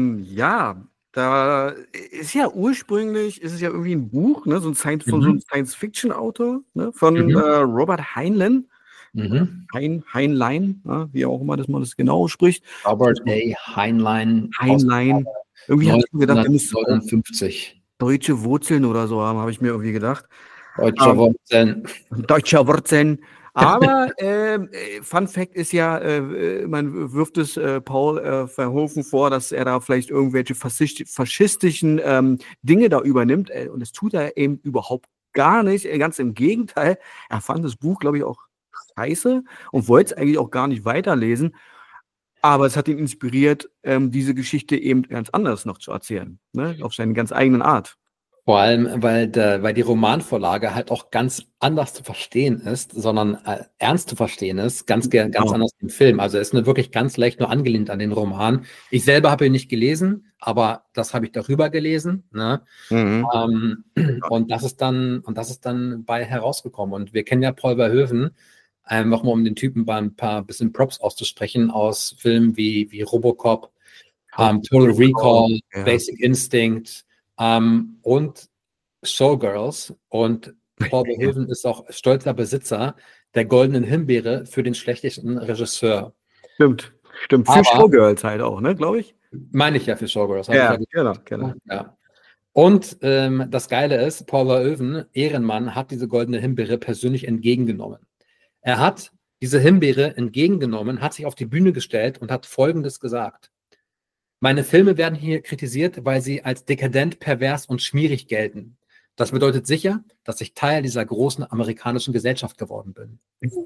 Da ist ja ursprünglich, ist es ja irgendwie ein Buch, ne, so ein Science-Fiction-Autor, ne, von Robert Heinlein. Heinlein, ja, wie auch immer man das genau spricht. Robert A. Heinlein. Irgendwie habe ich mir gedacht, der müsste 59. Deutsche Wurzeln oder so haben, habe ich mir irgendwie gedacht. Deutsche Wurzeln. Deutsche Wurzeln. Aber Fun Fact ist ja, man wirft es Paul Verhoeven vor, dass er da vielleicht irgendwelche faschistischen Dinge da übernimmt. Und das tut er eben überhaupt gar nicht. Ganz im Gegenteil. Er fand das Buch, glaube ich, auch scheiße und wollte es eigentlich auch gar nicht weiterlesen. Aber es hat ihn inspiriert, diese Geschichte eben ganz anders noch zu erzählen, ne? Auf seine ganz eigenen Art. Vor allem, weil die Romanvorlage halt auch ganz anders zu verstehen ist, sondern ernst zu verstehen ist, ganz anders im Film. Also es ist wirklich ganz leicht nur angelehnt an den Roman. Ich selber habe ihn nicht gelesen, aber das habe ich darüber gelesen, ne? Und das ist dann bei herausgekommen. Und wir kennen ja Paul Verhoeven, nochmal um den Typen bei ein paar bisschen Props auszusprechen, aus Filmen wie Robocop, Total Recall, Basic Instinct, und Showgirls. Und Paul Verhoeven ist auch stolzer Besitzer der Goldenen Himbeere für den schlechtesten Regisseur. Stimmt. Für Showgirls halt auch, ne, glaube ich. Meine ich ja, für Showgirls. Ja, genau. Ja. Und das Geile ist, Paul Verhoeven, Ehrenmann, hat diese Goldene Himbeere persönlich entgegengenommen. Er hat diese Himbeere entgegengenommen, hat sich auf die Bühne gestellt und hat Folgendes gesagt: Meine Filme werden hier kritisiert, weil sie als dekadent, pervers und schmierig gelten. Das bedeutet sicher, dass ich Teil dieser großen amerikanischen Gesellschaft geworden bin.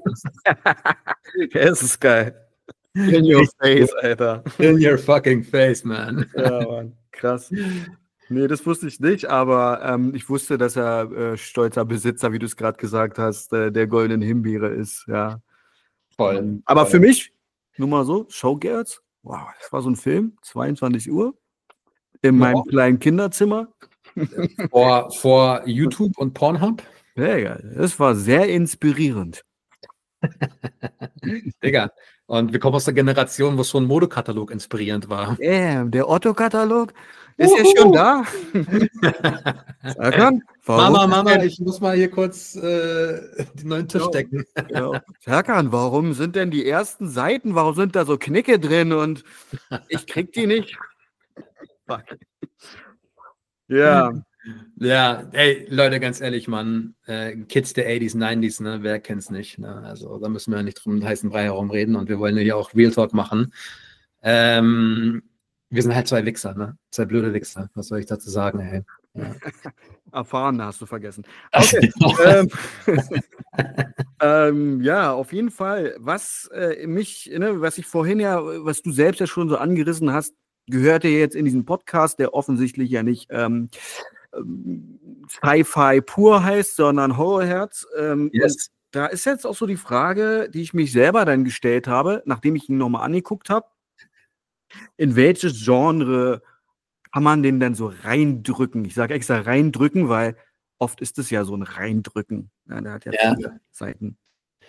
Das ist geil. In your face, Alter. In your fucking face, man. Ja, Mann. Krass. Nee, das wusste ich nicht, aber ich wusste, dass er stolzer Besitzer, wie du es gerade gesagt hast, der Goldenen Himbeere ist. Ja. Voll. Aber für mich, nur mal so, Showgirls, wow, das war so ein Film, 22 Uhr, in meinem kleinen Kinderzimmer. Vor YouTube und Pornhub? Sehr geil. Das war sehr inspirierend. Digga. Und wir kommen aus der Generation, wo schon ein Modekatalog inspirierend war. Der Otto-Katalog ist ja schon da. Serkan, Mama, ich muss mal hier kurz den neuen Tisch decken. Genau. Serkan, warum sind denn die ersten Seiten, warum sind da so Knicke drin und ich krieg die nicht? Fuck. Ja. Ja, ey, Leute, ganz ehrlich, Mann, Kids der 80s, 90s, ne, wer kennt's nicht, ne? Also da müssen wir nicht drum heißen Brei herumreden und wir wollen ja hier auch Real Talk machen. Wir sind halt zwei Wichser, ne? Zwei blöde Wichser, was soll ich dazu sagen, ey? Ja. Erfahren, hast du vergessen. Okay. Ja, auf jeden Fall. Was was ich vorhin was du selbst ja schon so angerissen hast, gehört ja jetzt in diesen Podcast, der offensichtlich ja nicht Sci-Fi pur heißt, sondern Horrorherz. Yes. Da ist jetzt auch so die Frage, die ich mich selber dann gestellt habe, nachdem ich ihn nochmal angeguckt habe. In welches Genre kann man den dann so reindrücken? Ich sage extra reindrücken, weil oft ist es ja so ein Reindrücken. Ja, der hat ja viele Seiten.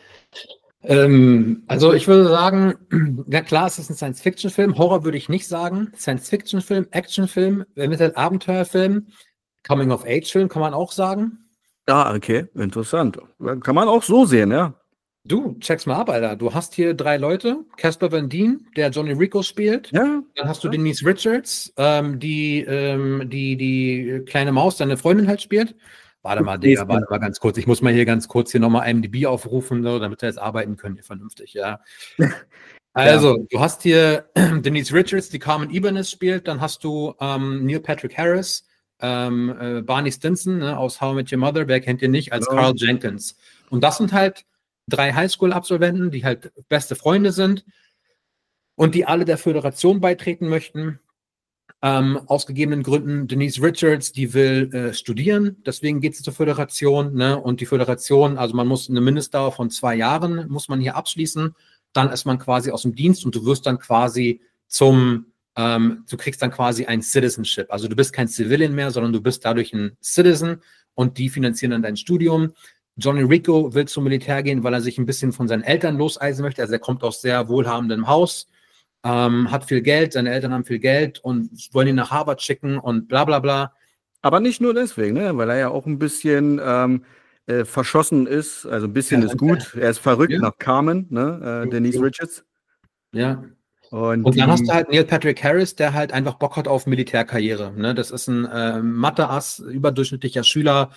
Also ich würde sagen, ja klar, es ist ein Science-Fiction-Film. Horror würde ich nicht sagen. Science-Fiction-Film, Action-Film, Abenteuerfilm, Coming-of-Age-Film kann man auch sagen. Ja, okay, interessant. Kann man auch so sehen, ja. Du, check's mal ab, Alter. Du hast hier 3 Leute. Casper Van Dien, der Johnny Rico spielt. Ja. Dann hast du Denise Richards, die kleine Maus, deine Freundin halt spielt. Warte mal, Digga, warte mal ganz kurz. Ich muss mal hier ganz kurz nochmal IMDb aufrufen, so, damit wir jetzt arbeiten können hier vernünftig, ja. Also, du hast hier Denise Richards, die Carmen Ibanez spielt. Dann hast du Neil Patrick Harris, Barney Stinson, ne, aus How I Met Your Mother, wer kennt ihr nicht, als Carl Jenkins. Und das sind halt 3 Highschool-Absolventen, die halt beste Freunde sind und die alle der Föderation beitreten möchten. Aus gegebenen Gründen, Denise Richards, die will studieren, deswegen geht sie zur Föderation, ne? Und die Föderation, also man muss eine Mindestdauer von 2 Jahren, muss man hier abschließen, dann ist man quasi aus dem Dienst und du wirst dann quasi du kriegst dann quasi ein Citizenship, also du bist kein Civilian mehr, sondern du bist dadurch ein Citizen und die finanzieren dann dein Studium. Johnny Rico will zum Militär gehen, weil er sich ein bisschen von seinen Eltern loseisen möchte, also er kommt aus sehr wohlhabendem Haus, hat viel Geld, seine Eltern haben viel Geld und wollen ihn nach Harvard schicken und bla bla bla. Aber nicht nur deswegen, ne? Weil er ja auch ein bisschen verschossen ist, also ein bisschen ist gut, er ist verrückt nach Carmen, ne? Denise Richards. Ja. Und dann hast du halt Neil Patrick Harris, der halt einfach Bock hat auf Militärkarriere, ne? Das ist ein Mathe-Ass, überdurchschnittlicher Schüler,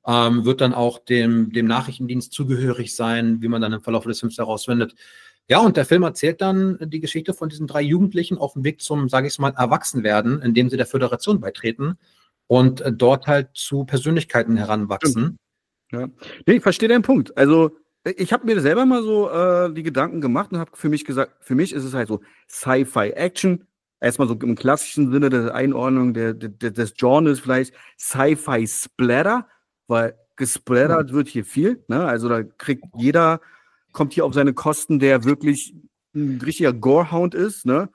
wird dann auch dem Nachrichtendienst zugehörig sein, wie man dann im Verlauf des Films herausfindet. Ja, und der Film erzählt dann die Geschichte von diesen 3 Jugendlichen auf dem Weg zum, sage ich mal, Erwachsenwerden, indem sie der Föderation beitreten und dort halt zu Persönlichkeiten heranwachsen. Ja. Nee, ich verstehe deinen Punkt. Also, ich habe mir selber mal so die Gedanken gemacht und habe für mich gesagt, für mich ist es halt so Sci-Fi-Action. Erstmal so im klassischen Sinne der Einordnung des Genres vielleicht Sci-Fi-Splatter, weil gesplattert wird hier viel. Ne? Also da kommt hier auf seine Kosten, der wirklich ein richtiger Gorehound ist. Ne?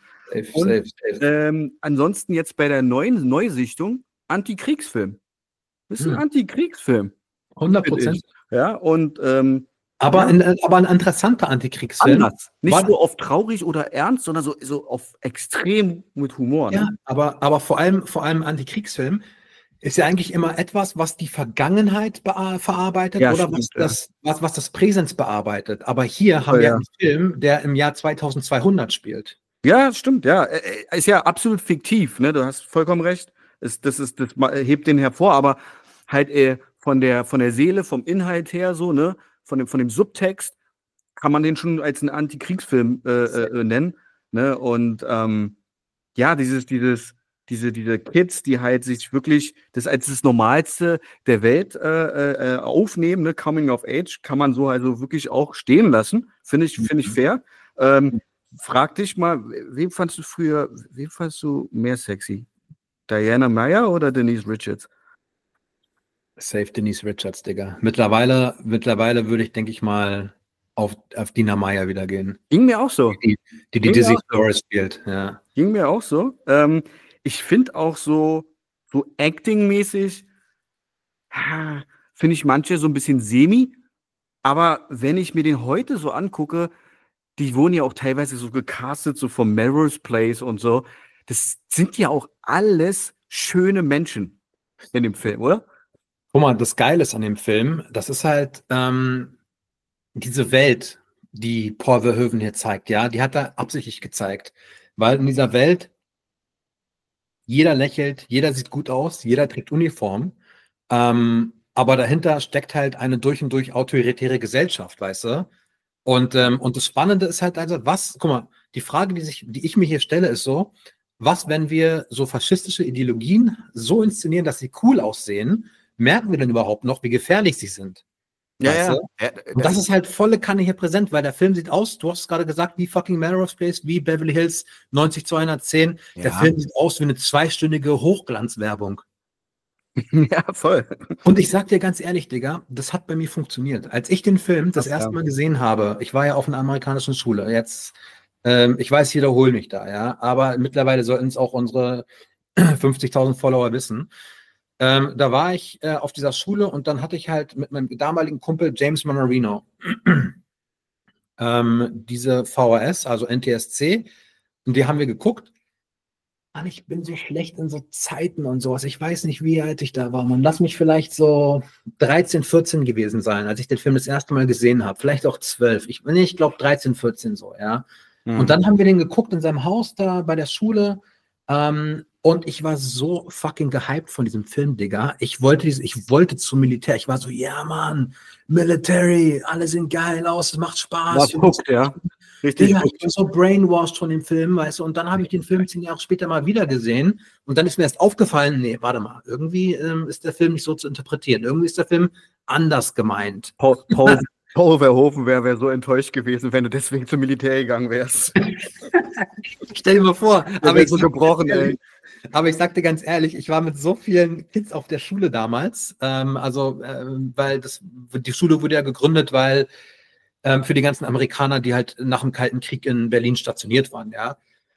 Safe. Ansonsten jetzt bei der Neusichtung Antikriegsfilm. Das ist ein Antikriegsfilm. 100%. Ja, und aber ein interessanter Antikriegsfilm. Anders. Nicht so oft traurig oder ernst, sondern so auf extrem mit Humor. Ja, ne? aber vor allem Antikriegsfilm ist ja eigentlich immer etwas, was die Vergangenheit verarbeitet oder stimmt, was das Präsens bearbeitet. Aber hier haben wir einen Film, der im Jahr 2200 spielt. Ja, stimmt, ja. Ist ja absolut fiktiv, ne? Du hast vollkommen recht. Das hebt den hervor, aber halt von der Seele, vom Inhalt her so, ne? Von dem Subtext kann man den schon als einen Antikriegsfilm nennen, ne? Und ja, diese Kids, die halt sich wirklich das als das Normalste der Welt aufnehmen, ne? Coming of Age, kann man so also wirklich auch stehen lassen. Finde ich fair. Frag dich mal, wen fandst du mehr sexy? Diana Meyer oder Denise Richards? Safe Denise Richards, Digga. Mittlerweile würde ich, denke ich mal, auf Dina Meyer wieder gehen. Ging mir auch so. Die Dizzy Flores spielt, ja. Ging mir auch so. Ich finde auch so acting-mäßig, finde ich manche so ein bisschen semi. Aber wenn ich mir den heute so angucke, die wurden ja auch teilweise so gecastet, so von Melrose Place und so. Das sind ja auch alles schöne Menschen in dem Film, oder? Guck mal, das Geile ist an dem Film, das ist halt diese Welt, die Paul Verhoeven hier zeigt, ja, die hat er absichtlich gezeigt. Weil in dieser Welt jeder lächelt, jeder sieht gut aus, jeder trägt Uniform, aber dahinter steckt halt eine durch und durch autoritäre Gesellschaft, weißt du? Und das Spannende ist halt also, guck mal, die Frage, die ich mir hier stelle, ist so, was, wenn wir so faschistische Ideologien so inszenieren, dass sie cool aussehen, merken wir denn überhaupt noch, wie gefährlich sie sind? Ja. Und das ist halt volle Kanne hier präsent, weil der Film sieht aus, du hast es gerade gesagt, wie fucking Melrose Place, wie Beverly Hills 90210. Ja. Der Film sieht aus wie eine 2-stündige Hochglanzwerbung. Ja, voll. Und ich sag dir ganz ehrlich, Digga, das hat bei mir funktioniert. Als ich den Film das erste Mal gesehen habe, ich war ja auf einer amerikanischen Schule, jetzt, ich weiß, ich wiederhole mich da, ja, aber mittlerweile sollten es auch unsere 50.000 Follower wissen. Da war ich auf dieser Schule und dann hatte ich halt mit meinem damaligen Kumpel James Manorino diese VHS, also NTSC, und die haben wir geguckt. Mann, ich bin so schlecht in so Zeiten und sowas. Ich weiß nicht, wie alt ich da war. Man, lass mich vielleicht so 13, 14 gewesen sein, als ich den Film das erste Mal gesehen habe. Vielleicht auch 12. Ich glaube 13, 14 so, ja. Mhm. Und dann haben wir den geguckt in seinem Haus da bei der Schule. Und ich war so fucking gehypt von diesem Film, Digga. Ich wollte zum Militär. Ich war so, ja, Mann, Military, alle sehen geil aus, es macht Spaß. Ja. Richtig. Digga, ich war so brainwashed von dem Film, weißt du. Und dann habe ich den Film 10 Jahre später mal wieder gesehen. Und dann ist mir erst aufgefallen, nee, warte mal, irgendwie ist der Film nicht so zu interpretieren. Irgendwie ist der Film anders gemeint. Paul Verhoeven wäre so enttäuscht gewesen, wenn du deswegen zum Militär gegangen wärst. Stell dir mal vor. Aber so gebrochen, ey. Aber ich sag dir ganz ehrlich, ich war mit so vielen Kids auf der Schule damals, weil die Schule wurde ja gegründet, weil für die ganzen Amerikaner, die halt nach dem Kalten Krieg in Berlin stationiert waren, ja.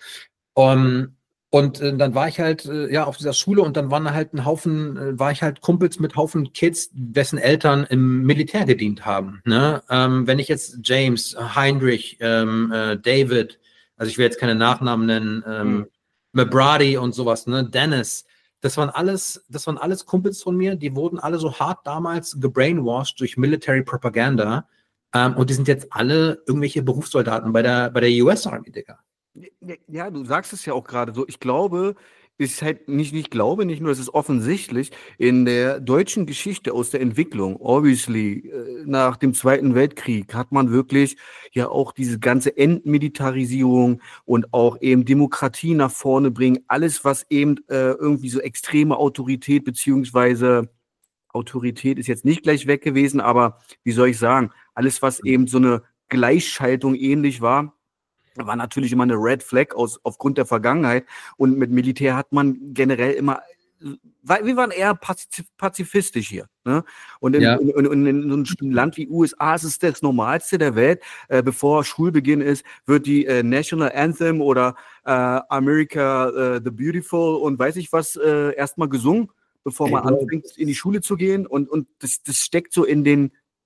Und dann war ich halt auf dieser Schule und dann war ich halt Kumpels mit Haufen Kids, dessen Eltern im Militär gedient haben. Ne? Wenn ich jetzt James, Heinrich, David, also ich will jetzt keine Nachnamen nennen, Mebrady und sowas, ne, Dennis, das waren alles Kumpels von mir, die wurden alle so hart damals gebrainwashed durch Military Propaganda und die sind jetzt alle irgendwelche Berufssoldaten bei der US Army, Digga. Ja, du sagst es ja auch gerade so. Ich glaube, ist halt nicht glaube, nicht nur, es ist offensichtlich, in der deutschen Geschichte aus der Entwicklung, obviously, nach dem Zweiten Weltkrieg hat man wirklich ja auch diese ganze Entmilitarisierung und auch eben Demokratie nach vorne bringen, alles, was eben irgendwie so extreme Autorität beziehungsweise Autorität ist jetzt nicht gleich weg gewesen, aber wie soll ich sagen, alles, was eben so eine Gleichschaltung ähnlich war natürlich immer eine Red Flag aufgrund der Vergangenheit. Und mit Militär hat man generell immer, weil wir waren eher pazifistisch hier. Ne? Und in so einem Land wie USA ist es das Normalste der Welt. Bevor Schulbeginn ist, wird die National Anthem oder America the Beautiful und weiß ich was erstmal gesungen, bevor man anfängt, in die Schule zu gehen. Und das steckt so in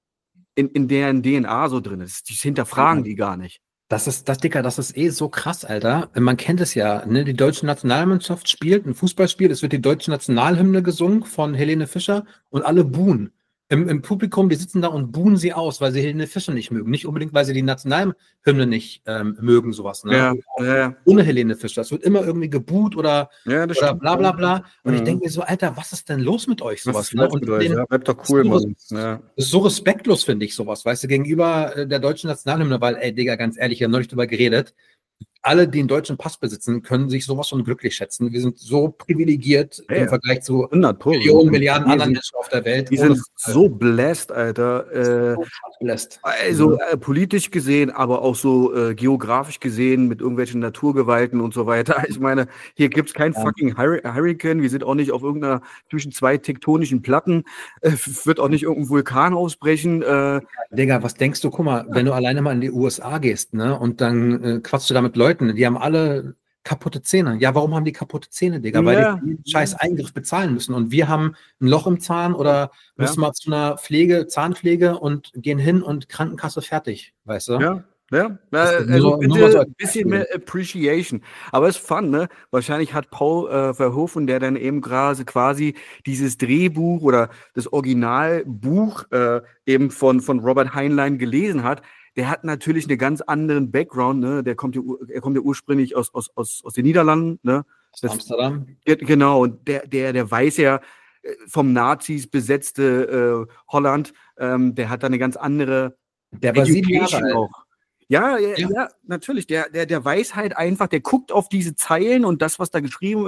deren DNA so drin. Das hinterfragen die gar nicht. Dicker, das ist so krass, Alter. Man kennt es ja, ne? Die deutsche Nationalmannschaft spielt ein Fußballspiel, es wird die deutsche Nationalhymne gesungen von Helene Fischer und alle buhen. Im Publikum, die sitzen da und buhen sie aus, weil sie Helene Fischer nicht mögen. Nicht unbedingt, weil sie die Nationalhymne nicht mögen, sowas. Ne? Ja. Ohne Helene Fischer. Es wird immer irgendwie gebuht oder bla bla bla. Und ich denke mir so, Alter, was ist denn los mit euch? Sowas, ne? Und bleibt doch cool, Mann. Das ist so respektlos, finde ich, sowas, weißt du, gegenüber der deutschen Nationalhymne, weil, ey, Digga, ganz ehrlich, ich habe neulich drüber geredet. Alle, die einen deutschen Pass besitzen, können sich sowas schon glücklich schätzen. Wir sind so privilegiert im Vergleich zu Millionen, Milliarden anderen Menschen auf der Welt. Die sind so blessed, Alter. Also politisch gesehen, aber auch so geografisch gesehen mit irgendwelchen Naturgewalten und so weiter. Ich meine, hier gibt es kein fucking Hurricane. Wir sind auch nicht auf irgendeiner zwischen zwei tektonischen Platten. Wird auch nicht irgendein Vulkan ausbrechen. Digga, was denkst du? Guck mal, wenn du alleine mal in die USA gehst, ne, und dann quatschst du da mit Leuten, die haben alle kaputte Zähne. Ja, warum haben die kaputte Zähne, Digga? Weil die den scheiß Eingriff bezahlen müssen. Und wir haben ein Loch im Zahn oder müssen mal zu einer Zahnpflege und gehen hin und Krankenkasse fertig, weißt du? Ja. Also bitte ein bisschen mehr Appreciation. Aber es ist fun, ne? Wahrscheinlich hat Paul Verhoeven, der dann eben quasi dieses Drehbuch oder das Originalbuch eben von Robert Heinlein gelesen hat. Der hat natürlich einen ganz anderen Background, ne? Er kommt ja ursprünglich aus den Niederlanden, ne? Amsterdam. Genau, und der weiß ja vom Nazis besetzte Holland, der hat da eine ganz andere Der war 7 Jahre alt. Auch. Ja, natürlich. Der weiß halt einfach, der guckt auf diese Zeilen und das, was da geschrieben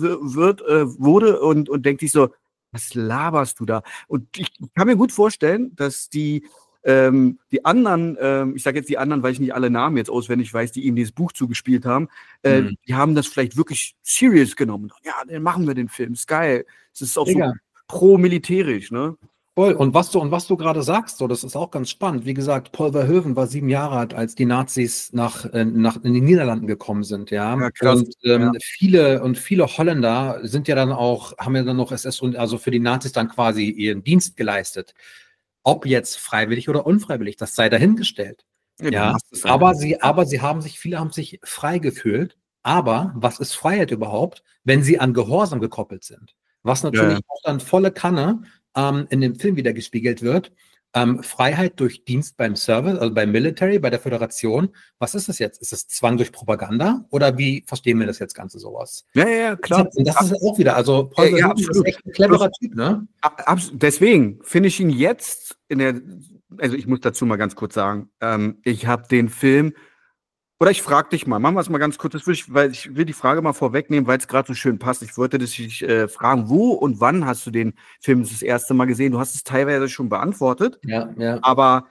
wurde und denkt sich so, was laberst du da? Und ich kann mir gut vorstellen, dass die anderen, ich sage jetzt die anderen, weil ich nicht alle Namen jetzt auswendig weiß, die ihm dieses Buch zugespielt haben, die haben das vielleicht wirklich serious genommen. Ja, dann machen wir den Film, ist geil. Es ist auch so pro-militärisch, ne? Voll. Und was du gerade sagst, so, das ist auch ganz spannend. Wie gesagt, Paul Verhoeven war 7 Jahre alt, als die Nazis in die Niederlanden gekommen sind, ja. Krass. Und viele Holländer haben ja dann noch also für die Nazis dann quasi ihren Dienst geleistet. Ob jetzt freiwillig oder unfreiwillig, das sei dahingestellt. Ja, aber viele haben sich frei gefühlt. Aber was ist Freiheit überhaupt, wenn sie an Gehorsam gekoppelt sind? Was natürlich auch dann volle Kanne in dem Film wieder gespiegelt wird. Freiheit durch Dienst beim Service, also beim Military, bei der Föderation. Was ist es jetzt? Ist es Zwang durch Propaganda? Oder wie verstehen wir das jetzt Ganze sowas? Ja, klar. Und das ist auch wieder, also Paul Verhoeven ist echt ein cleverer Typ, ne? Deswegen finde ich ihn jetzt also ich muss dazu mal ganz kurz sagen, ich habe den Film, oder ich frage dich mal, machen wir es mal ganz kurz, weil ich will die Frage mal vorwegnehmen, weil es gerade so schön passt. Ich wollte dich fragen, wo und wann hast du den Film das erste Mal gesehen? Du hast es teilweise schon beantwortet. Ja. Aber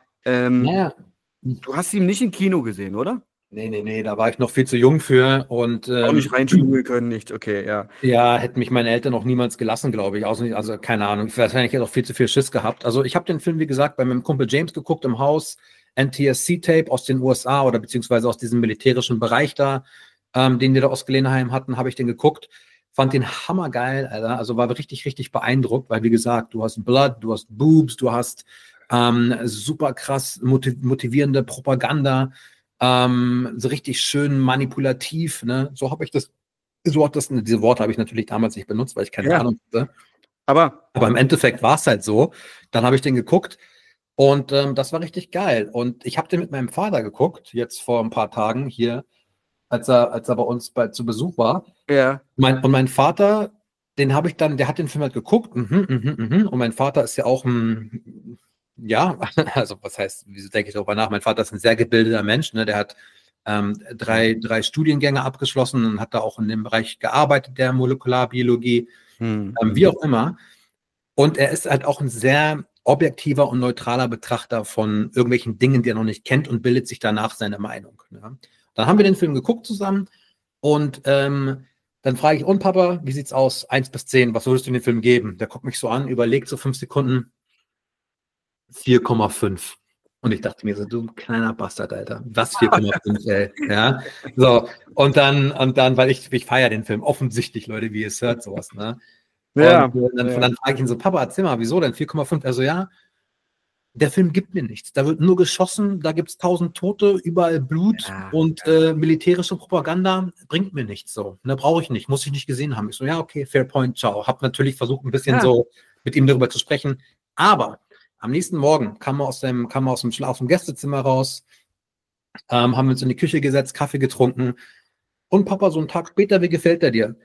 du hast ihn nicht im Kino gesehen, oder? Nee, da war ich noch viel zu jung für und auch nicht reinschmuggeln können, nicht, okay, ja. Ja, hätten mich meine Eltern auch niemals gelassen, glaube ich. Also keine Ahnung, wahrscheinlich hätte ich auch viel zu viel Schiss gehabt. Also ich habe den Film, wie gesagt, bei meinem Kumpel James geguckt im Haus, NTSC-Tape aus den USA oder beziehungsweise aus diesem militärischen Bereich da, den wir da aus Glenheim hatten, habe ich den geguckt. Fand den hammergeil, Alter. Also war richtig, richtig beeindruckt, weil wie gesagt, du hast Blood, du hast Boobs, du hast super krass motivierende Propaganda, so richtig schön manipulativ, ne? Diese Worte habe ich natürlich damals nicht benutzt, weil ich keine Ahnung hatte. Aber im Endeffekt war es halt so. Dann habe ich den geguckt und das war richtig geil. Und ich habe den mit meinem Vater geguckt, jetzt vor ein paar Tagen hier als er bei uns zu Besuch war. Ja. Mein Vater, der hat den Film halt geguckt. Und mein Vater ist ja auch also was heißt, wieso denke ich darüber nach? Mein Vater ist ein sehr gebildeter Mensch, ne? Der hat drei Studiengänge abgeschlossen und hat da auch in dem Bereich gearbeitet, der Molekularbiologie, wie auch immer. Und er ist halt auch ein sehr objektiver und neutraler Betrachter von irgendwelchen Dingen, die er noch nicht kennt und bildet sich danach seine Meinung. Ne? Dann haben wir den Film geguckt zusammen und dann frage ich, und Papa, wie sieht's aus? 1 bis 10, was würdest du in den Film geben? Der guckt mich so an, überlegt so 5 Sekunden, 4,5. Und ich dachte mir so, du kleiner Bastard, Alter. Was 4,5, ey? Ja. So, und dann, weil ich feiere den Film offensichtlich, Leute, wie ihr es hört, sowas, ne? Ja. Und dann frage ich ihn so, Papa, erzähl mal, wieso denn 4,5? Also ja, der Film gibt mir nichts. Da wird nur geschossen, da gibt es 1000 Tote, überall Blut und militärische Propaganda bringt mir nichts so. Ne, brauche ich nicht, muss ich nicht gesehen haben. Ich so, ja, okay, fair point, ciao. Hab natürlich versucht, ein bisschen so mit ihm darüber zu sprechen. Aber am nächsten Morgen kam er aus dem Gästezimmer raus, haben uns in die Küche gesetzt, Kaffee getrunken. Und Papa, so einen Tag später, wie gefällt der dir?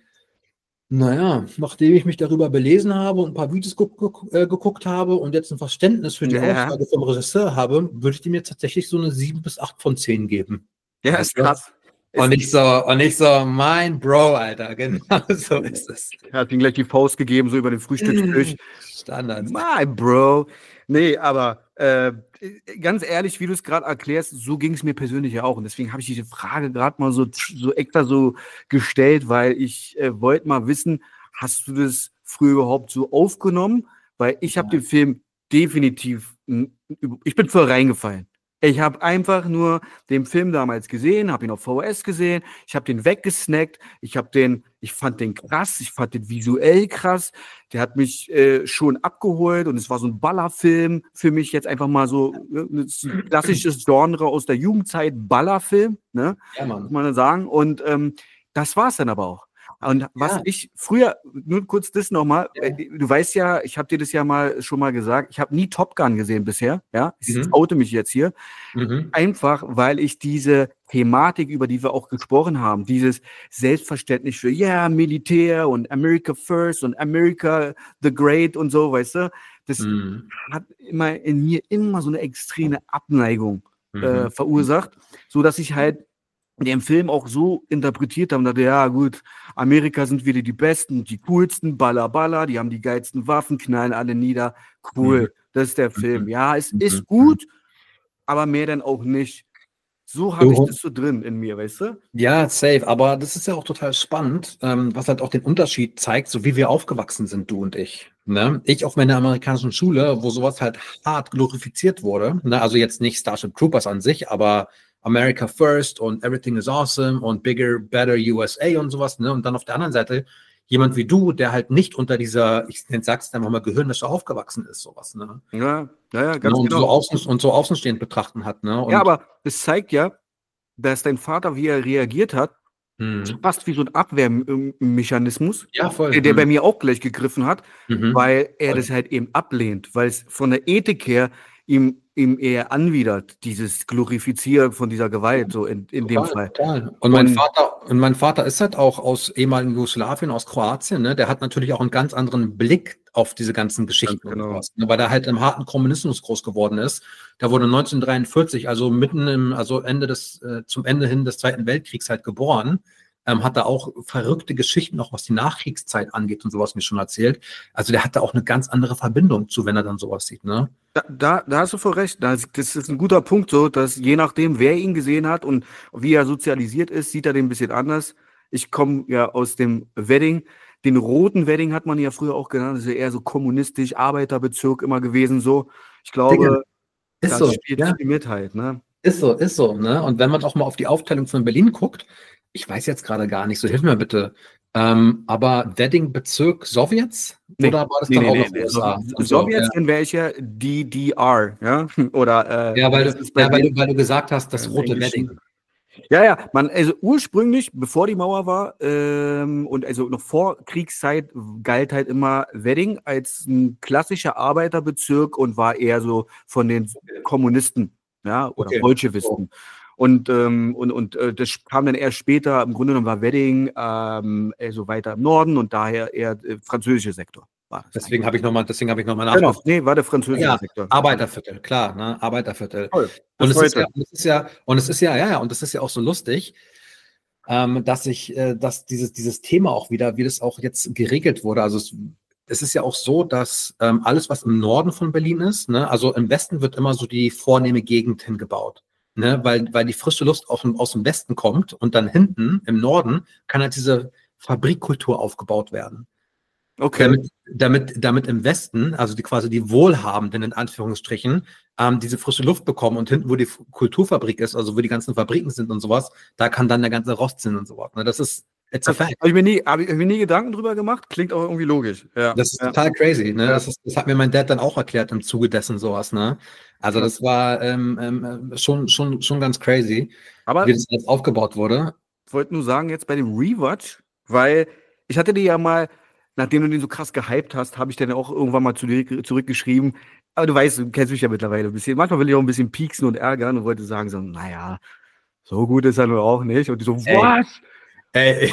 Naja, nachdem ich mich darüber belesen habe und ein paar Videos geguckt habe und jetzt ein Verständnis für die Aussage vom Regisseur habe, würde ich dem jetzt tatsächlich so eine 7 bis 8 von 10 geben. Ja, ist krass. Und ich so, mein Bro, Alter, genau so ist es. Er hat ihm gleich die Faust gegeben, so über den Frühstückstisch. Standard. My Bro. Nee, aber ganz ehrlich, wie du es gerade erklärst, so ging es mir persönlich ja auch. Und deswegen habe ich diese Frage gerade mal so extra so gestellt, weil ich wollte mal wissen, hast du das früher überhaupt so aufgenommen? Weil ich habe den Film definitiv, ich bin voll reingefallen. Ich habe einfach nur den Film damals gesehen, habe ihn auf VHS gesehen, ich habe den weggesnackt, ich fand den krass, ich fand den visuell krass, der hat mich schon abgeholt und es war so ein Ballerfilm für mich jetzt einfach mal so ein klassisches Genre aus der Jugendzeit, Ballerfilm, ne? Ja, Mann. Muss man dann sagen. Und das war's dann aber auch. Und was ich früher, nur kurz das nochmal, du weißt ja, ich habe dir das ja schon mal gesagt, ich habe nie Top Gun gesehen bisher, ja, ich oute mich jetzt hier, einfach, weil ich diese Thematik, über die wir auch gesprochen haben, dieses Selbstverständnis für, Militär und America First und America the Great und so, weißt du, das hat immer in mir immer so eine extreme Abneigung verursacht, so dass ich halt den Film auch so interpretiert haben, dachte, ja gut, Amerika sind wieder die Besten, die coolsten, Baller, die haben die geilsten Waffen, knallen alle nieder, cool, das ist der Film. Ja, es ist gut, aber mehr dann auch nicht. So habe ich das so drin in mir, weißt du? Ja, safe, aber das ist ja auch total spannend, was halt auch den Unterschied zeigt, so wie wir aufgewachsen sind, du und ich. Ne? Ich auf meiner amerikanischen Schule, wo sowas halt hart glorifiziert wurde, ne? Also jetzt nicht Starship Troopers an sich, aber America First und Everything is Awesome und Bigger, Better USA und sowas, ne? Und dann auf der anderen Seite jemand wie du, der halt nicht unter dieser, ich sag's einfach mal, Gehirnwäsche aufgewachsen ist, sowas, ne? Ja, ganz und genau. So außenstehend betrachten hat, ne? Und ja, aber es zeigt ja, dass dein Vater, wie er reagiert hat, fast wie so ein Abwehrmechanismus, ja, voll. der bei mir auch gleich gegriffen hat, weil er das halt eben ablehnt, weil es von der Ethik her ihm eher anwidert, dieses Glorifizieren von dieser Gewalt, so in dem Fall. Total. Und mein Vater ist halt auch aus ehemaligen Jugoslawien, aus Kroatien, ne? Der hat natürlich auch einen ganz anderen Blick auf diese ganzen Geschichten, Ganz genau. und was, ne? Weil er halt im harten Kommunismus groß geworden ist. Der wurde 1943, also zum Ende hin des Zweiten Weltkriegs halt geboren. Hat da auch verrückte Geschichten, auch was die Nachkriegszeit angeht und sowas mir schon erzählt. Also der hat da auch eine ganz andere Verbindung zu, wenn er dann sowas sieht, ne? Da hast du voll recht. Das ist ein guter Punkt so, dass je nachdem, wer ihn gesehen hat und wie er sozialisiert ist, sieht er den ein bisschen anders. Ich komme ja aus dem Wedding. Den roten Wedding hat man ja früher auch genannt. Das ist ja eher so kommunistisch, Arbeiterbezirk immer gewesen so. Ich glaube, ist das so, spielt viel mit halt, ne? Ist so, ne? Und wenn man auch mal auf die Aufteilung von Berlin guckt, ich weiß jetzt gerade gar nicht, so hilf mir bitte. Aber Wedding-Bezirk Sowjets? Oder war das dann auch noch USA? Sowjets, dann wäre ich ja DDR, ja? Oder, weil du gesagt hast, das rote Wedding. Ja, also ursprünglich, bevor die Mauer war, und also noch vor Kriegszeit, galt halt immer Wedding als ein klassischer Arbeiterbezirk und war eher so von den Kommunisten, ja, oder Bolschewisten. Das kam dann erst später, im Grunde genommen war Wedding so weiter im Norden und daher eher französischer Sektor. Deswegen habe ich nochmal Genau, nachgefragt. nee, war der französische Sektor. Arbeiterviertel, klar, ne? Arbeiterviertel. Toll. Und es ist ja auch so lustig, dass dieses Thema auch wieder, wie das auch jetzt geregelt wurde. Also es ist ja auch so, dass alles, was im Norden von Berlin ist, ne, also im Westen wird immer so die vornehme Gegend hingebaut. Ne, weil die frische Luft aus dem Westen kommt und dann hinten im Norden kann halt diese Fabrikkultur aufgebaut werden. Okay. Damit im Westen, also quasi die Wohlhabenden in Anführungsstrichen, diese frische Luft bekommen und hinten, wo die Kulturfabrik ist, also wo die ganzen Fabriken sind und sowas, da kann dann der ganze Rost hin und sowas. Ne? Das ist it's a fact. Habe ich mir nie Gedanken drüber gemacht, klingt auch irgendwie logisch. Ja. Das ist total crazy. Ne? Das hat mir mein Dad dann auch erklärt im Zuge dessen sowas. Ne? Also das war schon ganz crazy, aber wie das jetzt aufgebaut wurde. Ich wollte nur sagen, jetzt bei dem Rewatch, weil ich hatte dir ja mal, nachdem du den so krass gehypt hast, habe ich dann auch irgendwann mal zu dir zurückgeschrieben. Aber du weißt, du kennst mich ja mittlerweile ein bisschen. Manchmal will ich auch ein bisschen pieksen und ärgern und wollte sagen so, naja, so gut ist er nur auch nicht. Und die so, was? Ich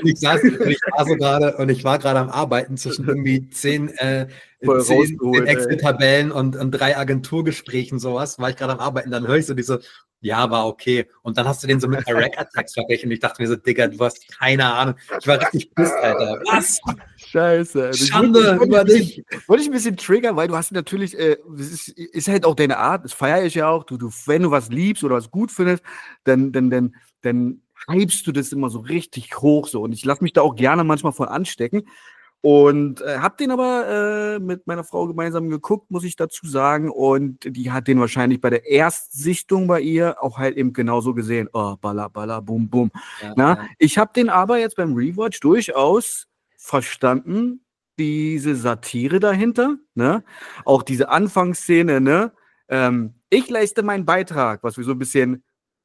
war gerade am Arbeiten zwischen irgendwie 10 Excel-Tabellen und 3 Agenturgesprächen, sowas, war ich gerade am Arbeiten, dann höre ich so diese, ja, war okay. Und dann hast du den so mit Iraq Attacks verglichen und ich dachte mir so, Digga, du hast keine Ahnung. Ich war richtig pisst, Alter. Was? Scheiße. Schande über dich. Wollte ich ein bisschen triggern, weil du hast natürlich, ist halt auch deine Art, das feiere ich ja auch, wenn du was liebst oder was gut findest, dann hypst du das immer so richtig hoch so und ich lasse mich da auch gerne manchmal von anstecken und habe den aber mit meiner Frau gemeinsam geguckt, muss ich dazu sagen, und die hat den wahrscheinlich bei der Erstsichtung bei ihr auch halt eben genauso gesehen. Oh, balla, balla, bum, bum. Ja. Ich habe den aber jetzt beim Rewatch durchaus verstanden, diese Satire dahinter, ne? Auch diese Anfangsszene, ne? Ich leiste meinen Beitrag, was wir so ein bisschen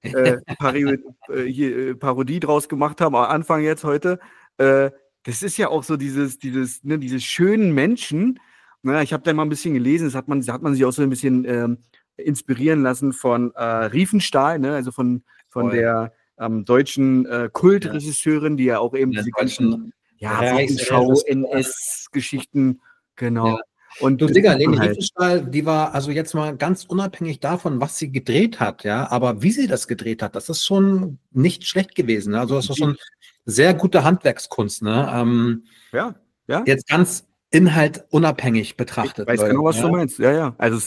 Parodie draus gemacht haben, am Anfang jetzt heute. Das ist ja auch so diese schönen Menschen. Ne? Ich habe da mal ein bisschen gelesen, das hat man sich auch so ein bisschen inspirieren lassen von Riefenstahl, ne? Also von der deutschen Kultregisseurin, die ja auch eben diese ganzen Wochenschau, NS-Geschichten, genau. Ja. Und du, Digga, Leni Riefenstahl, die war also jetzt mal ganz unabhängig davon, was sie gedreht hat, ja, aber wie sie das gedreht hat, das ist schon nicht schlecht gewesen. Ne? Also das ist schon sehr gute Handwerkskunst, ne? Ja. Jetzt ganz inhaltunabhängig betrachtet. Ich weiß genau, was du meinst. Ja. Also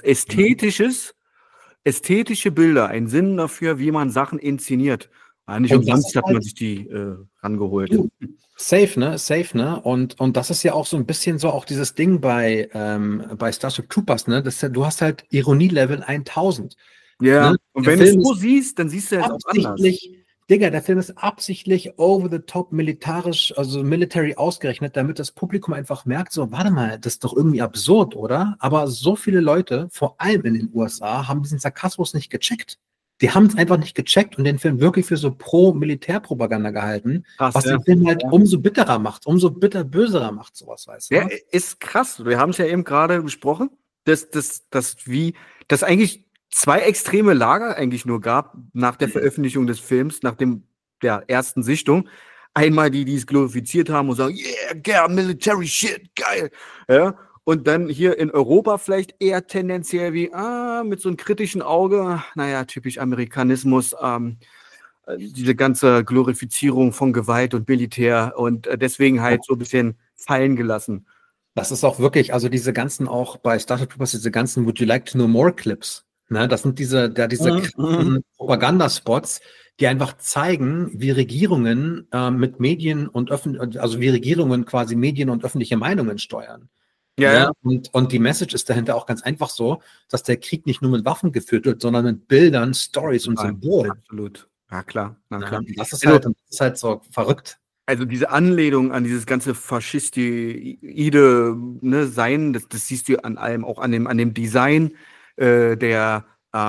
ästhetische Bilder, ein Sinn dafür, wie man Sachen inszeniert. Nicht umsonst hat man sich die rangeholt. Safe, ne? Und das ist ja auch so ein bisschen so auch dieses Ding bei Starship Troopers, ne? Du hast halt Ironie-Level 1000. Ja, ne? Und wenn du es so siehst, dann siehst du es auch anders. Digga, der Film ist absichtlich over the top militarisch, also military ausgerechnet, damit das Publikum einfach merkt, so, warte mal, das ist doch irgendwie absurd, oder? Aber so viele Leute, vor allem in den USA, haben diesen Sarkasmus nicht gecheckt. Die haben es einfach nicht gecheckt und den Film wirklich für so Pro-Militärpropaganda gehalten, was den Film halt umso bitterer macht, umso bitterböserer macht, sowas, weißt du? Ja, ist krass. Wir haben es ja eben gerade besprochen, dass eigentlich 2 extreme Lager eigentlich nur gab nach der Veröffentlichung des Films, nach der ersten Sichtung. Einmal die es glorifiziert haben und sagen, yeah, military shit, geil. Ja. Und dann hier in Europa vielleicht eher tendenziell wie, mit so einem kritischen Auge, naja, typisch Amerikanismus, diese ganze Glorifizierung von Gewalt und Militär und deswegen halt so ein bisschen fallen gelassen. Das ist auch wirklich, also diese ganzen auch bei Starship Troopers, diese ganzen Would You Like to Know More Clips, ne? Das sind diese Propagandaspots, die einfach zeigen, wie Regierungen mit Medien und wie Regierungen quasi Medien und öffentliche Meinungen steuern. Ja. Und die Message ist dahinter auch ganz einfach so, dass der Krieg nicht nur mit Waffen geführt wird, sondern mit Bildern, Stories und Symbolen. Absolut. Ja, klar. Das ist halt so verrückt. Also diese Anlehnung an dieses ganze faschistoide Sein, das siehst du an allem, auch an dem Design dieser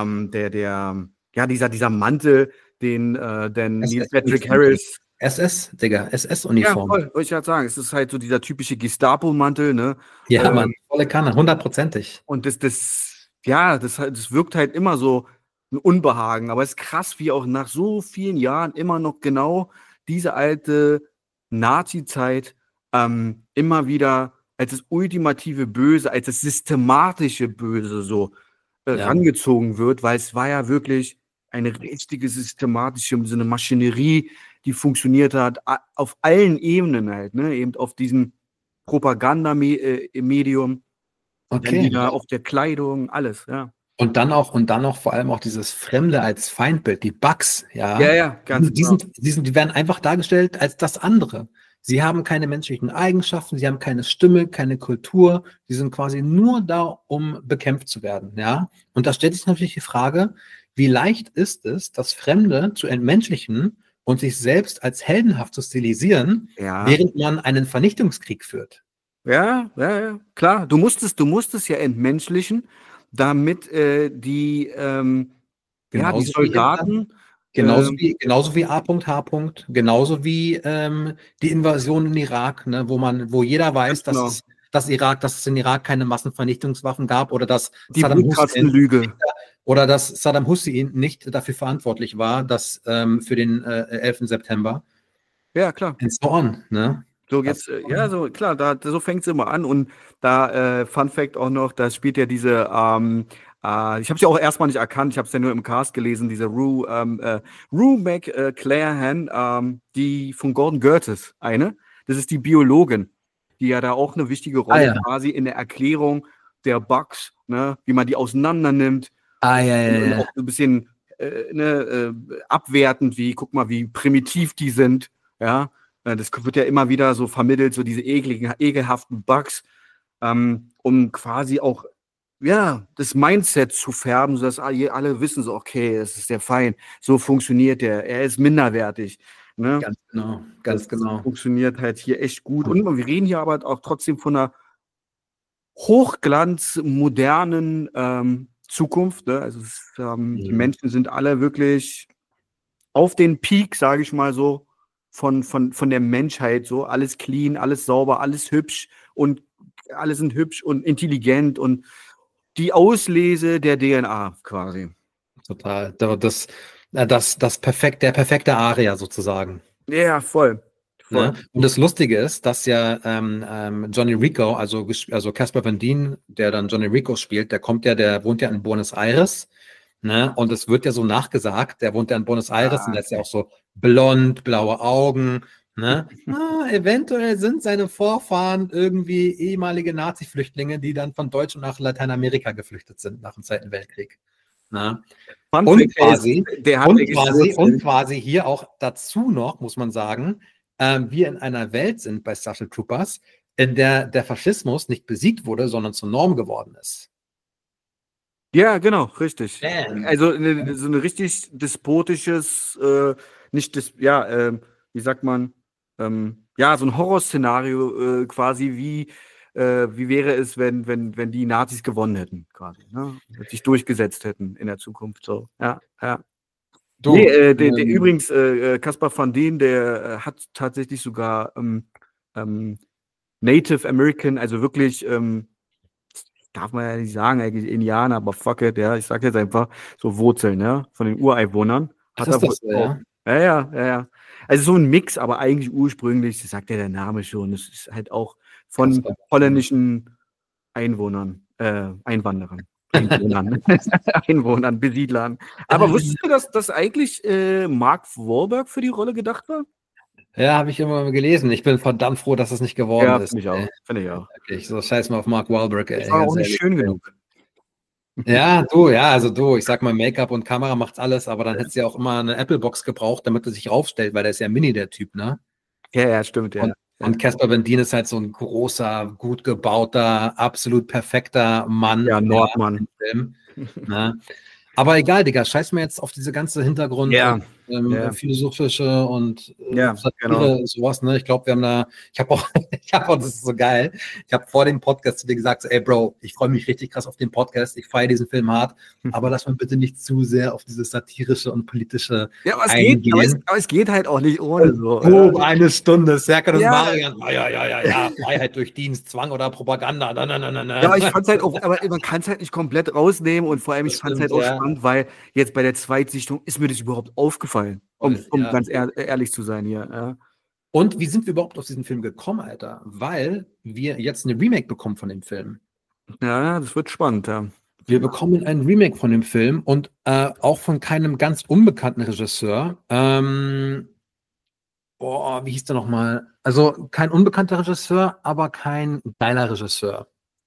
Mantel, den Neil Patrick Harris. SS-Uniform. Ja, voll, wollte ich gerade sagen. Es ist halt so dieser typische Gestapo-Mantel, ne? Ja, Mann, volle Kanne, 100%. Und das wirkt halt immer so ein Unbehagen. Aber es ist krass, wie auch nach so vielen Jahren immer noch genau diese alte Nazi-Zeit immer wieder als das ultimative Böse, als das systematische Böse so rangezogen wird, weil es war ja wirklich eine richtige systematische, so eine Maschinerie, die funktioniert hat auf allen Ebenen halt, ne? Eben auf diesem Propagandamedium, dann wieder auf der Kleidung, alles, ja. Und dann auch vor allem auch dieses Fremde als Feindbild, die Bugs, ja. Ja, ganz genau. Die werden einfach dargestellt als das andere. Sie haben keine menschlichen Eigenschaften, sie haben keine Stimme, keine Kultur, sie sind quasi nur da, um bekämpft zu werden, ja. Und da stellt sich natürlich die Frage, wie leicht ist es, das Fremde zu entmenschlichen und sich selbst als heldenhaft zu stilisieren, während man einen Vernichtungskrieg führt? Ja, klar. Du musst es ja entmenschlichen, damit die Soldaten genauso wie A.H., genauso wie die Invasion in Irak, ne, wo jeder weiß, dass es in Irak keine Massenvernichtungswaffen gab oder dass Saddam Hussein nicht dafür verantwortlich war, dass für den 11. September. Ja, klar. And so on, ne? So jetzt, so klar, so fängt es immer an und da, Fun Fact auch noch, da spielt ja diese, ich habe sie auch erstmal nicht erkannt, ich habe es ja nur im Cast gelesen, diese Rue McClanahan, die von Gordon Curtis, das ist die Biologin, die ja da auch eine wichtige Rolle quasi in der Erklärung der Bugs, ne, wie man die auseinander nimmt. Und auch ein bisschen abwertend, guck mal, wie primitiv die sind, ja. Das wird ja immer wieder so vermittelt, so diese ekelhaften Bugs, um quasi auch, das Mindset zu färben, sodass alle wissen so, okay, das ist der Feind, so funktioniert er ist minderwertig. Ne? Ganz genau. Funktioniert halt hier echt gut. Und wir reden hier aber auch trotzdem von einer hochglanzmodernen Zukunft. Ne? Also die Menschen sind alle wirklich auf den Peak, sage ich mal so, von der Menschheit, so alles clean, alles sauber, alles hübsch und alle sind hübsch und intelligent und die Auslese der DNA quasi. Total. Der perfekte Aria sozusagen. Ja, voll. Ne? Und das Lustige ist, dass ja Johnny Rico, also Casper Van Dien, der dann Johnny Rico spielt, der wohnt ja in Buenos Aires. Ne? Und es wird ja so nachgesagt, der wohnt ja in Buenos Aires und der ist ja auch so blond, blaue Augen. Ne? Eventuell sind seine Vorfahren irgendwie ehemalige Nazi-Flüchtlinge, die dann von Deutschland nach Lateinamerika geflüchtet sind nach dem Zweiten Weltkrieg. Ne? Und quasi hier auch dazu noch, muss man sagen, wir in einer Welt sind bei Starship Troopers, in der der Faschismus nicht besiegt wurde, sondern zur Norm geworden ist. Ja, genau, richtig. Also so ein richtig despotisches, wie sagt man, so ein Horrorszenario quasi, wie wäre es, wenn die Nazis gewonnen hätten, quasi, ne? Sich durchgesetzt hätten in der Zukunft. So, ja. Übrigens, Casper Van Dien, der hat tatsächlich sogar Native American, also wirklich darf man ja nicht sagen, eigentlich Indianer, aber fuck it, ja, ich sag jetzt einfach, so Wurzeln, ja, von den Ureinwohnern. Ja. Also so ein Mix, aber eigentlich ursprünglich, das sagt ja der Name schon, das ist halt auch von holländischen Einwanderern, Besiedlern. Aber wusstest du, dass eigentlich Mark Wahlberg für die Rolle gedacht war? Ja, habe ich immer gelesen. Ich bin verdammt froh, dass es nicht geworden ist. Finde ich auch. Okay, so scheiß mal auf Mark Wahlberg. Das war auch nicht schön genug. Ja, ich sag mal, Make-up und Kamera macht's alles, aber dann hättest du ja auch immer eine Apple-Box gebraucht, damit er sich raufstellt, weil der ist ja Mini, der Typ, ne? Ja, stimmt, ja. Und Casper Van Dien ist halt so ein großer, gut gebauter, absolut perfekter Mann. Ja, Nordmann. Ne? Aber egal, Digga, scheiß mir jetzt auf diese ganze Hintergrund- philosophische und Satire, genau. sowas, ne? Ich glaube, ich habe auch, das ist so geil, ich habe vor dem Podcast zu dir gesagt, so, ey Bro, ich freue mich richtig krass auf den Podcast, ich feiere diesen Film hart, aber lass mal bitte nicht zu sehr auf dieses satirische und politische eingehen. Aber es geht halt auch nicht ohne so. Eine Stunde, Serkan und Marian, ja, Freiheit durch Dienst, Zwang oder Propaganda, Ja, ich fand es halt auch, aber man kann es halt nicht komplett rausnehmen und vor allem, ich fand es halt auch spannend, weil jetzt bei der Zweitsichtung ist mir das überhaupt aufgefallen, um ganz ehrlich zu sein hier. Ja. Und wie sind wir überhaupt auf diesen Film gekommen, Alter? Weil wir jetzt eine Remake bekommen von dem Film. Ja, das wird spannend, ja. Wir bekommen ein Remake von dem Film und auch von keinem ganz unbekannten Regisseur. Wie hieß der nochmal? Also kein unbekannter Regisseur, aber kein geiler Regisseur.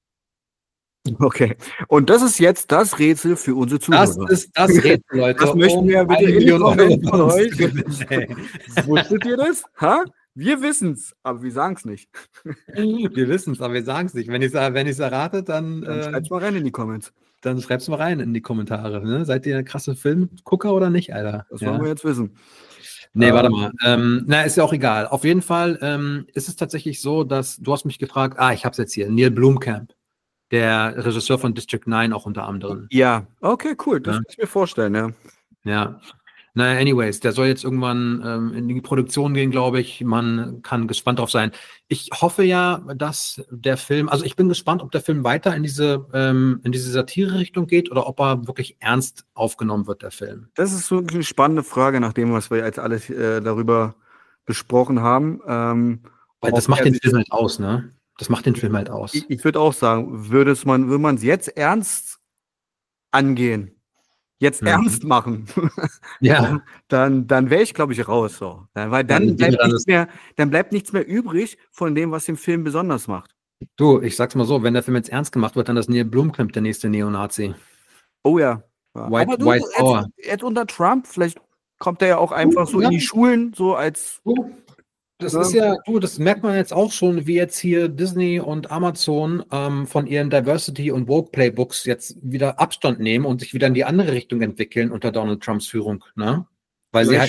Okay. Und das ist jetzt das Rätsel für unsere Zuhörer. Das ist das Rätsel, Leute. Das möchten wir bitte in den Kommentaren von euch. Wusstet ihr das? Ha? Wir wissen es, aber wir sagen es nicht. Wir wissen es, aber wir sagen es nicht. Wenn ich es errate, dann schreib's mal rein in die Comments. Dann schreib's mal rein in die Kommentare. Ne? Seid ihr krasse Filmgucker oder nicht, Alter? Das wollen wir jetzt wissen. Nee, warte mal. Ist ja auch egal. Auf jeden Fall ist es tatsächlich so, dass du hast mich gefragt, ich hab's jetzt hier, Neil Blomkamp, der Regisseur von District 9 auch unter anderem. Ja, okay, cool. Das kann ich mir vorstellen, ja. Ja. Naja, anyways, der soll jetzt irgendwann in die Produktion gehen, glaube ich. Man kann gespannt drauf sein. Ich hoffe ja, dass der Film, also ich bin gespannt, ob der Film weiter in diese Satire-Richtung geht oder ob er wirklich ernst aufgenommen wird, der Film. Das ist so eine spannende Frage, nach dem, was wir jetzt alles darüber besprochen haben. Weil das macht den Film halt aus, ne? Das macht den Film halt aus. Ich würde auch sagen, würde man es jetzt ernst angehen, ernst machen, ja, dann wäre ich, glaube ich, raus. So. Weil dann bleibt nichts mehr übrig von dem, was den Film besonders macht. Du, ich sag's mal so, wenn der Film jetzt ernst gemacht wird, dann ist Neil Blomkamp der nächste Neonazi. Oh ja. White Power. Jetzt unter Trump, vielleicht kommt er ja auch einfach so in die Schulen, so als... Das ist ja, das merkt man jetzt auch schon, wie jetzt hier Disney und Amazon von ihren Diversity- und Woke-Playbooks jetzt wieder Abstand nehmen und sich wieder in die andere Richtung entwickeln unter Donald Trumps Führung, ne? Weil sie halt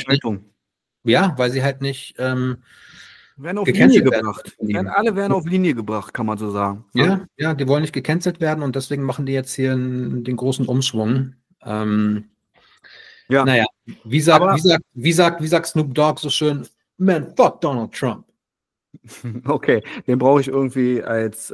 nicht werden auf Linie gebracht. Alle werden auf Linie gebracht, kann man so sagen. Ja, die wollen nicht gecancelt werden und deswegen machen die jetzt hier den großen Umschwung. Naja, wie sagt Snoop Dogg so schön, man, fuck Donald Trump. Okay, den brauche ich irgendwie als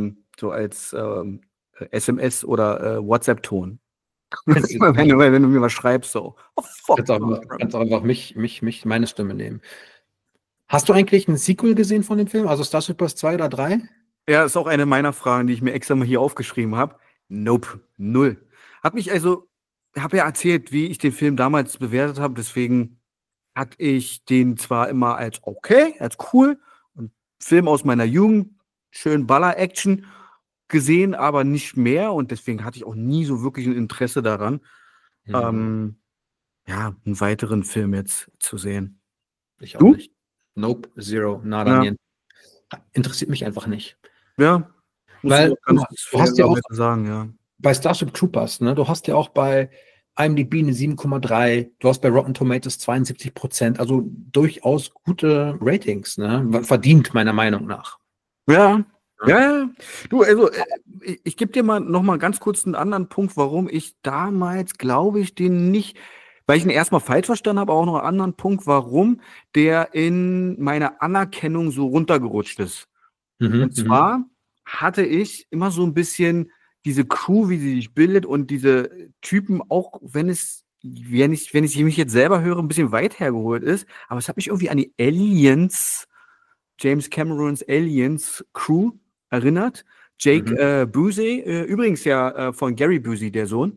SMS oder WhatsApp-Ton. wenn du mir was schreibst, so. Oh, fuck. Kannst auch einfach meine Stimme nehmen. Hast du eigentlich ein Sequel gesehen von dem Film? Also Starship Troopers 2 oder 3? Ja, ist auch eine meiner Fragen, die ich mir extra mal hier aufgeschrieben habe. Nope, 0. Habe ja erzählt, wie ich den Film damals bewertet habe, deswegen hatte ich den zwar immer als okay, als cool, und Film aus meiner Jugend, schön Baller-Action gesehen, aber nicht mehr, und deswegen hatte ich auch nie so wirklich ein Interesse daran, einen weiteren Film jetzt zu sehen. Ich auch nicht. Nope, zero, nada. Interessiert mich einfach nicht. Ja. Weil du hast ja auch sagen, ja. Bei Starship Troopers, ne, du hast ja auch bei IMDb eine 7,3, du hast bei Rotten Tomatoes 72%, also durchaus gute Ratings, ne? Verdient, meiner Meinung nach. Ja. Du, also, ich gebe dir noch mal ganz kurz einen anderen Punkt, warum ich damals, glaube ich, den nicht, weil ich ihn erstmal falsch verstanden habe, aber auch noch einen anderen Punkt, warum der in meiner Anerkennung so runtergerutscht ist. Und zwar hatte ich immer so ein bisschen diese Crew, wie sie sich bildet, und diese Typen, auch wenn ich mich jetzt selber höre, ein bisschen weit hergeholt ist, aber es hat mich irgendwie an die Aliens, James Camerons Aliens Crew erinnert. Jake Busey, übrigens ja von Gary Busey, der Sohn.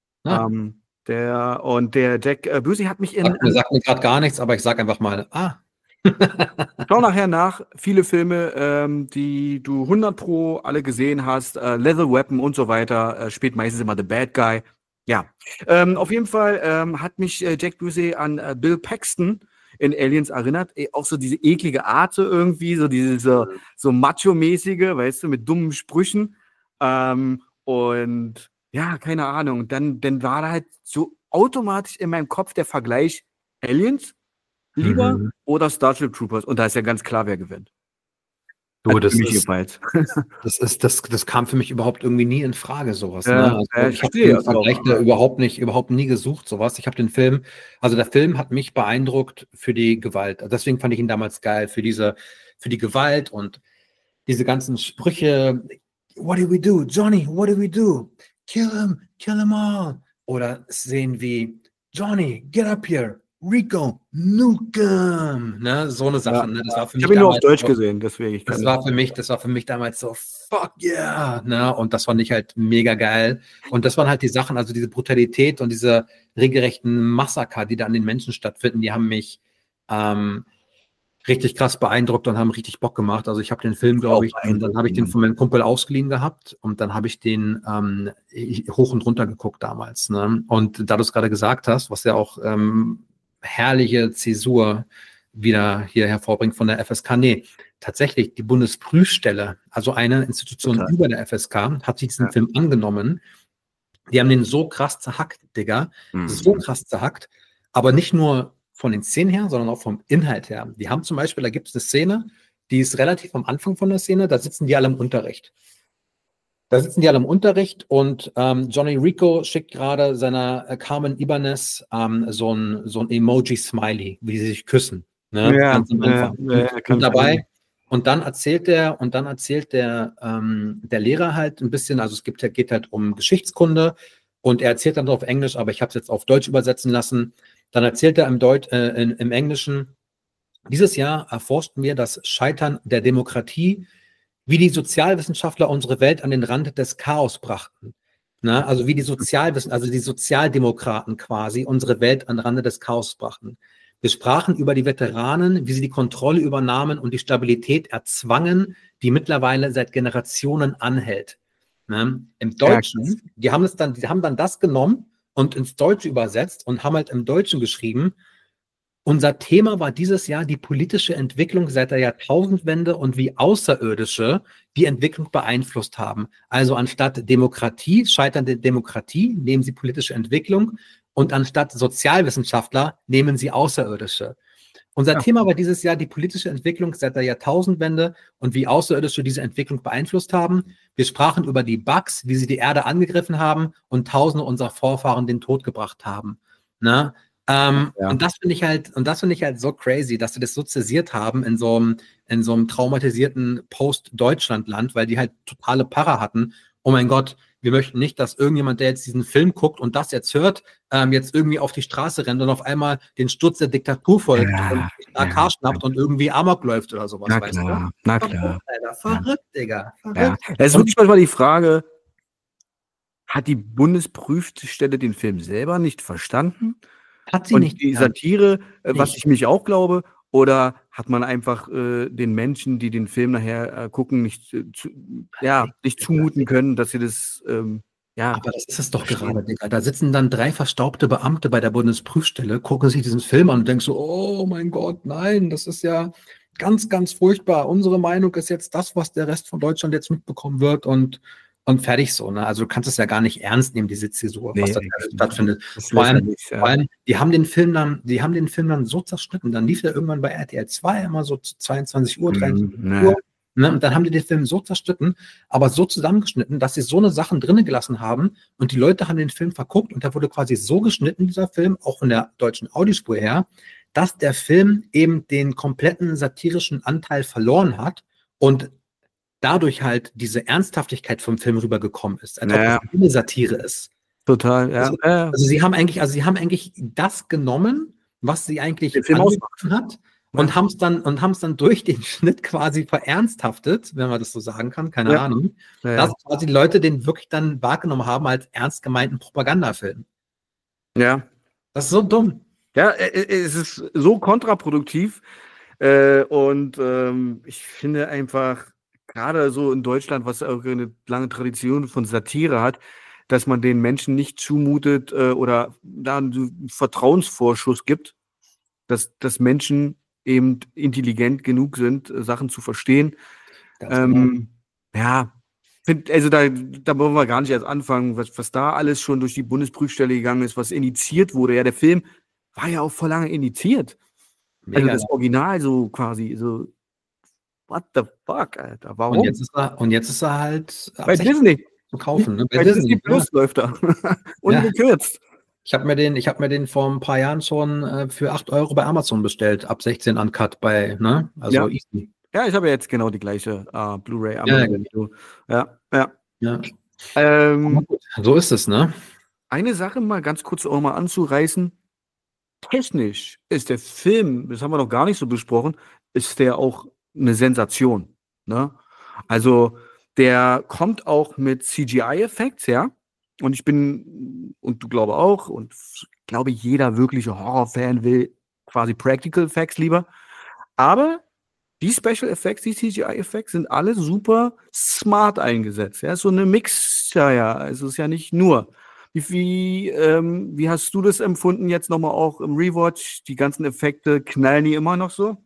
Der Jack Busey hat mich sagt mir gerade gar nichts, aber ich sag einfach mal, Schau nachher nach, viele Filme, die du 100% alle gesehen hast, Lethal Weapon und so weiter, spielt meistens immer The Bad Guy. Ja, auf jeden Fall hat mich Jack Busey an Bill Paxton in Aliens erinnert. Auch so diese eklige Art irgendwie, so diese so Macho-mäßige, weißt du, mit dummen Sprüchen. Und ja, keine Ahnung. Dann war da halt so automatisch in meinem Kopf der Vergleich Aliens lieber Mhm. oder Starship Troopers? Und da ist ja ganz klar, wer gewinnt. Du, das für mich ist, jedenfalls. das kam für mich überhaupt irgendwie nie in Frage, sowas. Ja, Ne? Also ja, ich ich habe verstehe den das auch, Vergleich da aber überhaupt nie gesucht, sowas. Ich habe den Film, also der Film hat mich beeindruckt für die Gewalt. Also deswegen fand ich ihn damals geil, für die Gewalt und diese ganzen Sprüche. What do we do? Johnny, what do we do? Kill him all. Oder Szenen wie Johnny, get up here. Rico, nuke him. Ne? So eine Sache. ja. Ne? Das war für Ich mich habe ihn nur auf damals Deutsch so, gesehen, deswegen. Ich kann das war für mich damals so, fuck yeah, ne? Und das fand ich halt mega geil. Und das waren halt die Sachen, also diese Brutalität und diese regelrechten Massaker, die da an den Menschen stattfinden, die haben mich richtig krass beeindruckt und haben richtig Bock gemacht. Also ich habe den Film, glaube ich, dann habe ich den von meinem Kumpel ausgeliehen gehabt und dann habe ich den hoch und runter geguckt damals. Ne? Und da du es gerade gesagt hast, was ja auch herrliche Zäsur wieder hier hervorbringt von der FSK. Nee, tatsächlich, die Bundesprüfstelle, also eine Institution Total. über der FSK, hat sich diesen Film angenommen. Die haben den so krass zerhackt, Digga. So krass zerhackt. Aber nicht nur von den Szenen her, sondern auch vom Inhalt her. Die haben zum Beispiel, da gibt es eine Szene, die ist relativ am Anfang von der Szene, da sitzen die alle im Unterricht. Und Johnny Rico schickt gerade seiner Carmen Ibanez so ein Emoji-Smiley, wie sie sich küssen. Ne? Ja, Ganz am Anfang. Und dabei, und dann erzählt der Lehrer halt ein bisschen, also geht halt um Geschichtskunde und er erzählt dann auf Englisch, aber ich habe es jetzt auf Deutsch übersetzen lassen. Dann erzählt er im Englischen, dieses Jahr erforschten wir das Scheitern der Demokratie, wie die Sozialwissenschaftler unsere Welt an den Rand des Chaos brachten. Na, also wie die Sozialdemokraten quasi unsere Welt an den Rande des Chaos brachten. Wir sprachen über die Veteranen, wie sie die Kontrolle übernahmen und die Stabilität erzwangen, die mittlerweile seit Generationen anhält. Ne? Im Deutschen, die haben dann das genommen und ins Deutsche übersetzt und haben halt im Deutschen geschrieben, unser Thema war dieses Jahr die politische Entwicklung seit der Jahrtausendwende und wie Außerirdische die Entwicklung beeinflusst haben. Also anstatt Demokratie, scheiternde Demokratie, nehmen sie politische Entwicklung und anstatt Sozialwissenschaftler nehmen sie Außerirdische. Unser Thema war dieses Jahr die politische Entwicklung seit der Jahrtausendwende und wie Außerirdische diese Entwicklung beeinflusst haben. Wir sprachen über die Bugs, wie sie die Erde angegriffen haben und Tausende unserer Vorfahren den Tod gebracht haben. Ne? Und das finde ich halt so crazy, dass sie das so zäsiert haben in so einem traumatisierten Post-Deutschland-Land, weil die halt totale Para hatten. Oh mein Gott, wir möchten nicht, dass irgendjemand, der jetzt diesen Film guckt und das jetzt hört, jetzt irgendwie auf die Straße rennt und auf einmal den Sturz der Diktatur folgt und AK schnappt und irgendwie Amok läuft oder sowas. Na klar. Verrückt, Digga. Verrückt. Ja. Es ist wirklich manchmal die Frage, hat die Bundesprüfstelle den Film selber nicht verstanden? Hat sie und nicht. Die Satire, was ich mich auch glaube, oder hat man einfach den Menschen, die den Film nachher gucken, nicht zumuten können, dass sie das Aber das ist es doch gerade, Digga. Da sitzen dann 3 verstaubte Beamte bei der Bundesprüfstelle, gucken sich diesen Film an und denken so, oh mein Gott, nein, das ist ja ganz, ganz furchtbar. Unsere Meinung ist jetzt das, was der Rest von Deutschland jetzt mitbekommen wird und fertig so. Ne? Also du kannst es ja gar nicht ernst nehmen, diese Zäsur, was da stattfindet. Vor allem, die haben den Film dann so zerschnitten. Dann lief der irgendwann bei RTL 2 immer so 22 Uhr, 23 Uhr. Ne? Und dann haben die den Film so zerschnitten, aber so zusammengeschnitten, dass sie so eine Sachen drin gelassen haben und die Leute haben den Film verguckt und der wurde quasi so geschnitten, dieser Film, auch von der deutschen Audiospur her, dass der Film eben den kompletten satirischen Anteil verloren hat und dadurch halt diese Ernsthaftigkeit vom Film rübergekommen ist, als ob das eine Satire ist. Total, ja. Also sie haben eigentlich das genommen, was sie eigentlich angeboten hat und haben es dann durch den Schnitt quasi verernsthaftet, wenn man das so sagen kann, keine Ahnung, dass quasi die Leute den wirklich dann wahrgenommen haben als ernst gemeinten Propagandafilm. Ja. Das ist so dumm. Ja, es ist so kontraproduktiv und ich finde einfach, gerade so in Deutschland, was auch eine lange Tradition von Satire hat, dass man den Menschen nicht zumutet oder da einen Vertrauensvorschuss gibt, dass Menschen eben intelligent genug sind, Sachen zu verstehen. Also da wollen wir gar nicht erst anfangen, was da alles schon durch die Bundesprüfstelle gegangen ist, was initiiert wurde. Ja, der Film war ja auch vor lange indiziert. Mega. Also das Original so quasi, so, what the fuck, Alter, warum? Und jetzt ist er halt bei Disney zu kaufen. Ne? Bei Disney Plus läuft er. Ungekürzt. Ich habe mir den vor ein paar Jahren schon für 8 € bei Amazon bestellt, ab 16 Uncut bei, ne? Also easy. Ja, ich habe ja jetzt genau die gleiche Blu-ray. Ja. So ist es, ne? Eine Sache mal ganz kurz auch mal anzureißen. Technisch ist der Film, das haben wir noch gar nicht so besprochen, ist der auch eine Sensation. Ne? Also der kommt auch mit CGI-Effekts, ja. Und du glaube auch, und ich glaube, jeder wirkliche Horrorfan will quasi Practical Effects lieber. Aber die Special Effects, die CGI-Effekts sind alle super smart eingesetzt. Ja, so eine Mixture, ja. Also es ist ja nicht nur. Wie hast du das empfunden jetzt nochmal auch im Rewatch? Die ganzen Effekte, knallen die immer noch so?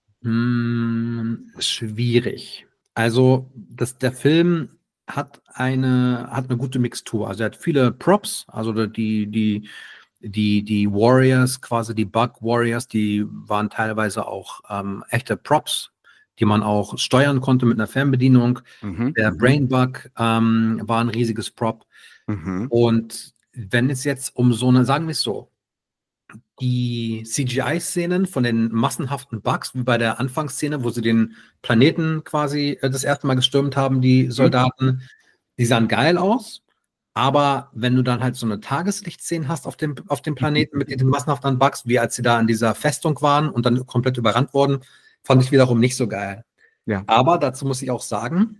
Schwierig. Also der Film hat eine gute Mixtur. Also er hat viele Props, also die Warriors, quasi die Bug Warriors, die waren teilweise auch echte Props, die man auch steuern konnte mit einer Fernbedienung. Der Brain Bug war ein riesiges Prop. Und wenn es jetzt um so eine, sagen wir es so, die CGI-Szenen von den massenhaften Bugs, wie bei der Anfangsszene, wo sie den Planeten quasi das erste Mal gestürmt haben, die Soldaten, die sahen geil aus. Aber wenn du dann halt so eine Tageslichtszene hast auf dem Planeten mit den massenhaften Bugs, wie als sie da in dieser Festung waren und dann komplett überrannt wurden, fand ich wiederum nicht so geil. Ja. Aber dazu muss ich auch sagen,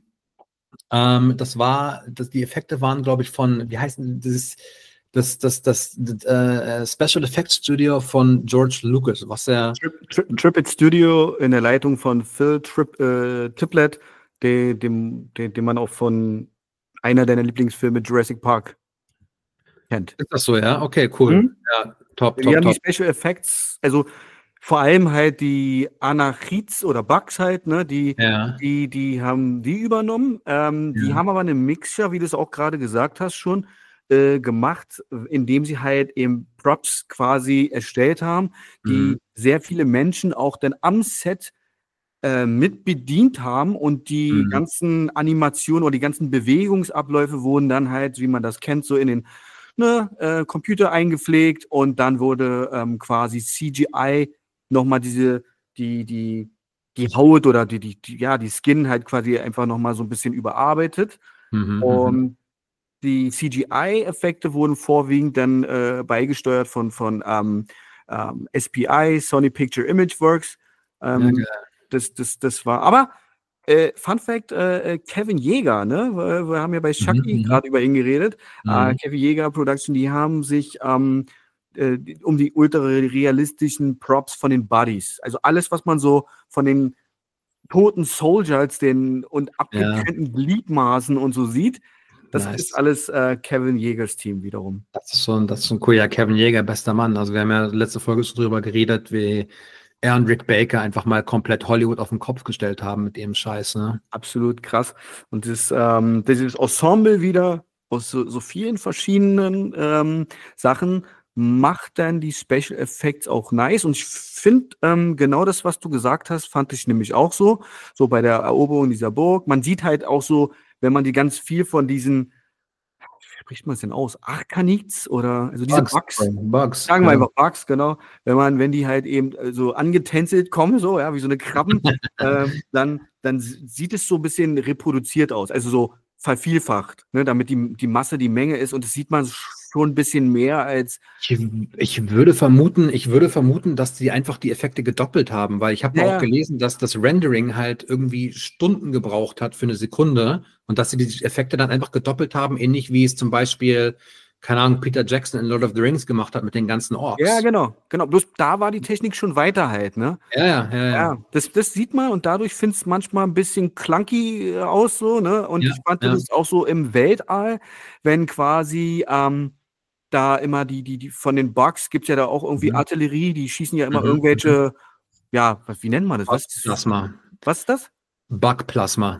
die Effekte waren, glaube ich, von, wie heißt das Special Effects Studio von George Lucas, was er Trippett Studio in der Leitung von Phil Tippett, den man auch von einer deiner Lieblingsfilme Jurassic Park kennt. Ist das so, ja? Okay, cool. Ja, top. Die haben die Special Effects, also vor allem halt die Anarchids oder Bugs halt, ne, die haben die übernommen. Die haben aber eine Mixture, wie du es auch gerade gesagt hast, schon gemacht, indem sie halt eben Props quasi erstellt haben, die sehr viele Menschen auch dann am Set mit bedient haben und die ganzen Animationen oder die ganzen Bewegungsabläufe wurden dann halt, wie man das kennt, so in den Computer eingepflegt und dann wurde quasi CGI nochmal die Haut oder die Skin halt quasi einfach nochmal so ein bisschen überarbeitet. Und die CGI-Effekte wurden vorwiegend dann beigesteuert von SPI, Sony Picture Image Works. Das war, aber Fun Fact, Kevin Jäger, ne? Wir haben ja bei Chucky gerade über ihn geredet. Kevin Jäger Production, die haben sich um die ultra realistischen Props von den Buddies, also alles, was man so von den toten Soldiers und abgetrennten Gliedmaßen und so sieht, das ist alles Kevin Jägers Team wiederum. Das ist ein cooler Kevin Jäger, bester Mann. Also wir haben ja letzte Folge schon drüber geredet, wie er und Rick Baker einfach mal komplett Hollywood auf den Kopf gestellt haben mit dem Scheiß. Ne? Absolut krass. Und dieses Ensemble wieder aus so vielen verschiedenen Sachen macht dann die Special Effects auch nice. Und ich finde, genau das, was du gesagt hast, fand ich nämlich auch so bei der Eroberung dieser Burg. Man sieht halt auch so, wenn man die ganz viel von diesen, wie spricht man es denn aus? Arcanids oder, also diese Bugs. Sagen wir einfach Bugs, genau. Wenn die halt eben so angetänzelt kommen, so, ja, wie so eine Krabben, dann sieht es so ein bisschen reproduziert aus. Also so vervielfacht, ne, damit die Masse die Menge ist und das sieht man schon ein bisschen mehr als. Ich würde vermuten, dass die einfach die Effekte gedoppelt haben, weil ich habe auch gelesen, dass das Rendering halt irgendwie Stunden gebraucht hat für eine Sekunde und dass sie die Effekte dann einfach gedoppelt haben, ähnlich wie es zum Beispiel, keine Ahnung, Peter Jackson in Lord of the Rings gemacht hat mit den ganzen Orks. Ja, genau. Bloß da war die Technik schon weiter halt, ne? Ja. Das sieht man und dadurch finde ich es manchmal ein bisschen clunky aus, so, ne? Und ich fand das auch so im Weltall, wenn quasi da immer die von den Bugs gibt es ja da auch irgendwie Artillerie, die schießen ja immer irgendwelche, wie nennt man das? Plasma. Was ist das? Bugplasma.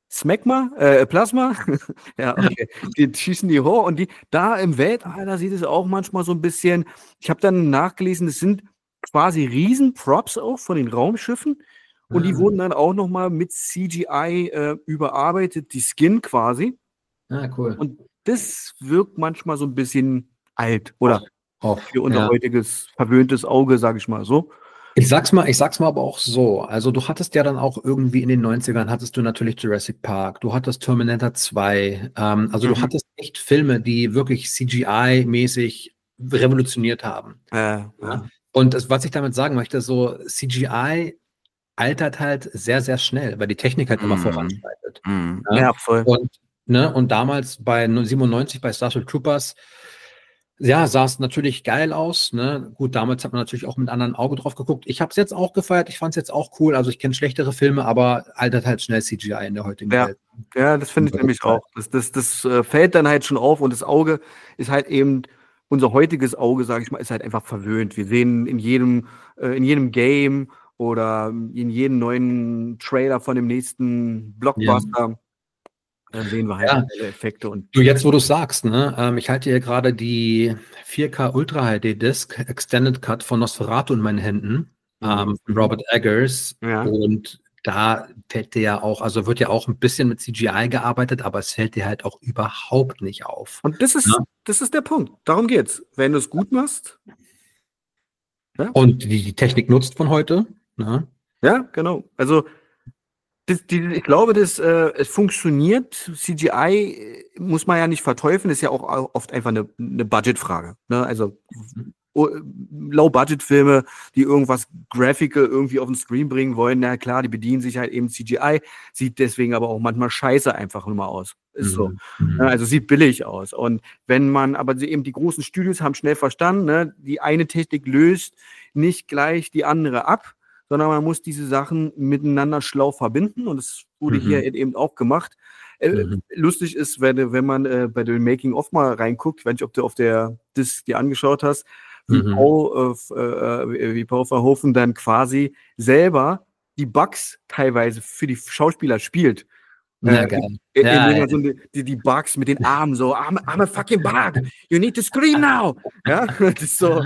Smegma, Plasma, ja, okay. Die schießen die hoch und da im Weltall, da sieht es auch manchmal so ein bisschen, ich habe dann nachgelesen, es sind quasi Riesen-Props auch von den Raumschiffen und die wurden dann auch nochmal mit CGI überarbeitet, die Skin quasi. Cool. Und das wirkt manchmal so ein bisschen alt oder für unser heutiges verwöhntes Auge, sage ich mal so. Ich sag's mal aber auch so. Also du hattest ja dann auch irgendwie in den 90ern hattest du natürlich Jurassic Park, du hattest Terminator 2, also du hattest echt Filme, die wirklich CGI-mäßig revolutioniert haben. Ja. Und was ich damit sagen möchte, so CGI altert halt sehr, sehr schnell, weil die Technik halt immer voranschreitet. Ja, voll. Und damals bei 97 bei Starship Troopers, ja, sah es natürlich geil aus. Ne? Gut, damals hat man natürlich auch mit einem anderen Auge drauf geguckt. Ich habe es jetzt auch gefeiert, ich fand es jetzt auch cool. Also ich kenne schlechtere Filme, aber altert halt schnell CGI in der heutigen Welt. Ja, das finde ich nämlich auch. Das fällt dann halt schon auf und das Auge ist halt eben, unser heutiges Auge, sage ich mal, ist halt einfach verwöhnt. Wir sehen in jedem Game oder in jedem neuen Trailer von dem nächsten Blockbuster, dann sehen wir halt alle Effekte. Und du, jetzt wo du sagst, ne, ich halte hier gerade die 4K Ultra HD Disc Extended Cut von Nosferatu in meinen Händen, von Robert Eggers, und da fällt dir ja auch, also wird ja auch ein bisschen mit CGI gearbeitet, aber es fällt dir halt auch überhaupt nicht auf. Und das ist der Punkt. Darum geht's. Wenn du es gut machst. Ja? Und die Technik nutzt von heute. Ne? Ja, genau. Also ich glaube, es funktioniert. CGI muss man ja nicht verteufeln, ist ja auch oft einfach eine Budgetfrage. Ne? Also Low-Budget-Filme, die irgendwas Graphical irgendwie auf den Screen bringen wollen, na klar, die bedienen sich halt eben CGI, sieht deswegen aber auch manchmal scheiße einfach nur mal aus. Ist so. Also sieht billig aus. Und wenn man, aber eben die großen Studios haben schnell verstanden, ne, die eine Technik löst nicht gleich die andere ab, sondern man muss diese Sachen miteinander schlau verbinden und das wurde hier eben auch gemacht. Lustig ist, wenn man bei den Making-of mal reinguckt, ich weiß nicht, ob du auf der Disc dir angeschaut hast, wie Paul Verhoeven dann quasi selber die Bugs teilweise für die Schauspieler spielt. Geil. So die Bugs mit den Armen so, I'm a fucking bug, you need to scream now. Ja, das ist so,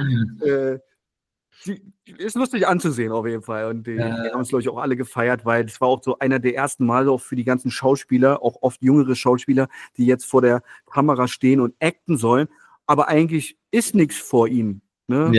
ist lustig anzusehen auf jeden Fall und die haben es, glaube ich, auch alle gefeiert, weil das war auch so einer der ersten Male auch für die ganzen Schauspieler, auch oft jüngere Schauspieler, die jetzt vor der Kamera stehen und acten sollen, aber eigentlich ist nichts vor ihnen. Ne?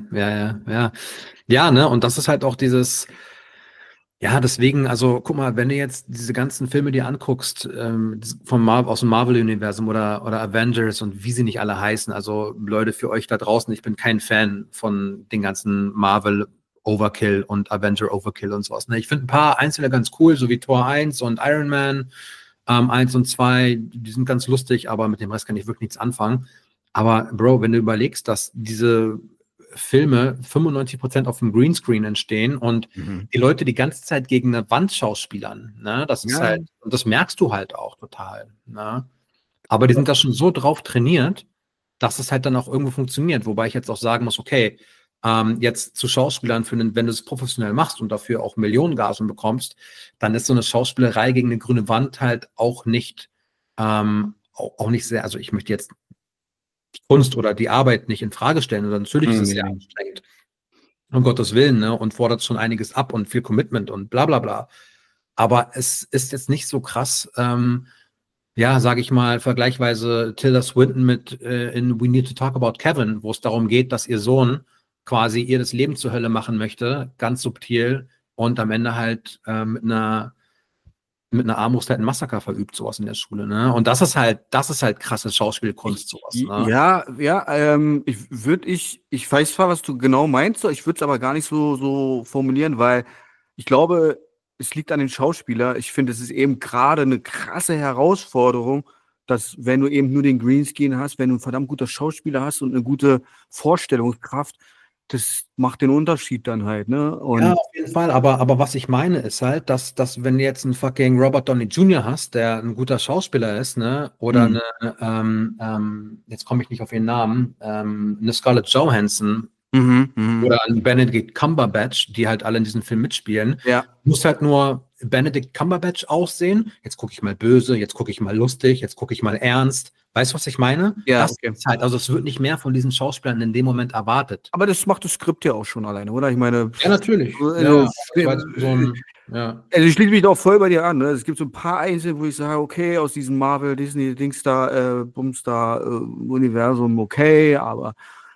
Ja, ne, und das ist halt auch dieses, ja, deswegen, also guck mal, wenn du jetzt diese ganzen Filme dir anguckst, aus dem Marvel-Universum oder Avengers und wie sie nicht alle heißen, also Leute, für euch da draußen, ich bin kein Fan von den ganzen Marvel Overkill und Avenger Overkill und sowas. Ne? Ich finde ein paar einzelne ganz cool, so wie Thor 1 und Iron Man 1 und 2, die sind ganz lustig, aber mit dem Rest kann ich wirklich nichts anfangen. Aber Bro, wenn du überlegst, dass diese Filme 95% auf dem Greenscreen entstehen und die Leute die ganze Zeit gegen eine Wand schauspielern, ne? Das ist halt, und das merkst du halt auch total, ne? Aber die sind da schon so drauf trainiert, dass es halt dann auch irgendwo funktioniert, wobei ich jetzt auch sagen muss, okay, jetzt zu Schauspielern, wenn du es professionell machst und dafür auch Millionengagen bekommst, dann ist so eine Schauspielerei gegen eine grüne Wand halt auch nicht sehr, also ich möchte jetzt die Kunst oder die Arbeit nicht in Frage stellen. Oder natürlich ist es sehr anstrengend. Um Gottes Willen, ne? Und fordert schon einiges ab und viel Commitment und bla bla bla. Aber es ist jetzt nicht so krass, sage ich mal, vergleichsweise Tilda Swinton mit in We Need to Talk About Kevin, wo es darum geht, dass ihr Sohn quasi ihr das Leben zur Hölle machen möchte, ganz subtil und am Ende halt mit einer Armbrust halt ein Massaker verübt, sowas in der Schule, ne? Und das ist halt krasse Schauspielkunst, sowas, ne? Ich weiß zwar, was du genau meinst, ich würde es aber gar nicht so formulieren, weil ich glaube, es liegt an den Schauspieler. Ich finde, es ist eben gerade eine krasse Herausforderung, dass wenn du eben nur den Greenscreen hast, wenn du einen verdammt guter Schauspieler hast und eine gute Vorstellungskraft, das macht den Unterschied dann halt, ne? Und ja, auf jeden Fall, aber was ich meine ist halt, dass wenn du jetzt einen fucking Robert Downey Jr. hast, der ein guter Schauspieler ist, ne, oder jetzt komme ich nicht auf ihren Namen, eine Scarlett Johansson oder ein Benedict Cumberbatch, die halt alle in diesem Film mitspielen, musst halt nur Benedict Cumberbatch aussehen. Jetzt gucke ich mal böse, jetzt gucke ich mal lustig, jetzt gucke ich mal ernst. Weißt du, was ich meine? Ja, das okay. ist halt, also es wird nicht mehr von diesen Schauspielern in dem Moment erwartet. Aber das macht das Skript ja auch schon alleine, oder? Ich meine, Ja, natürlich. Also, Also ich schließe mich doch voll bei dir an. Ne? Es gibt so ein paar Einzelne, wo ich sage, okay, aus diesem Marvel, Disney, Dings da, Bums da, Universum, okay, aber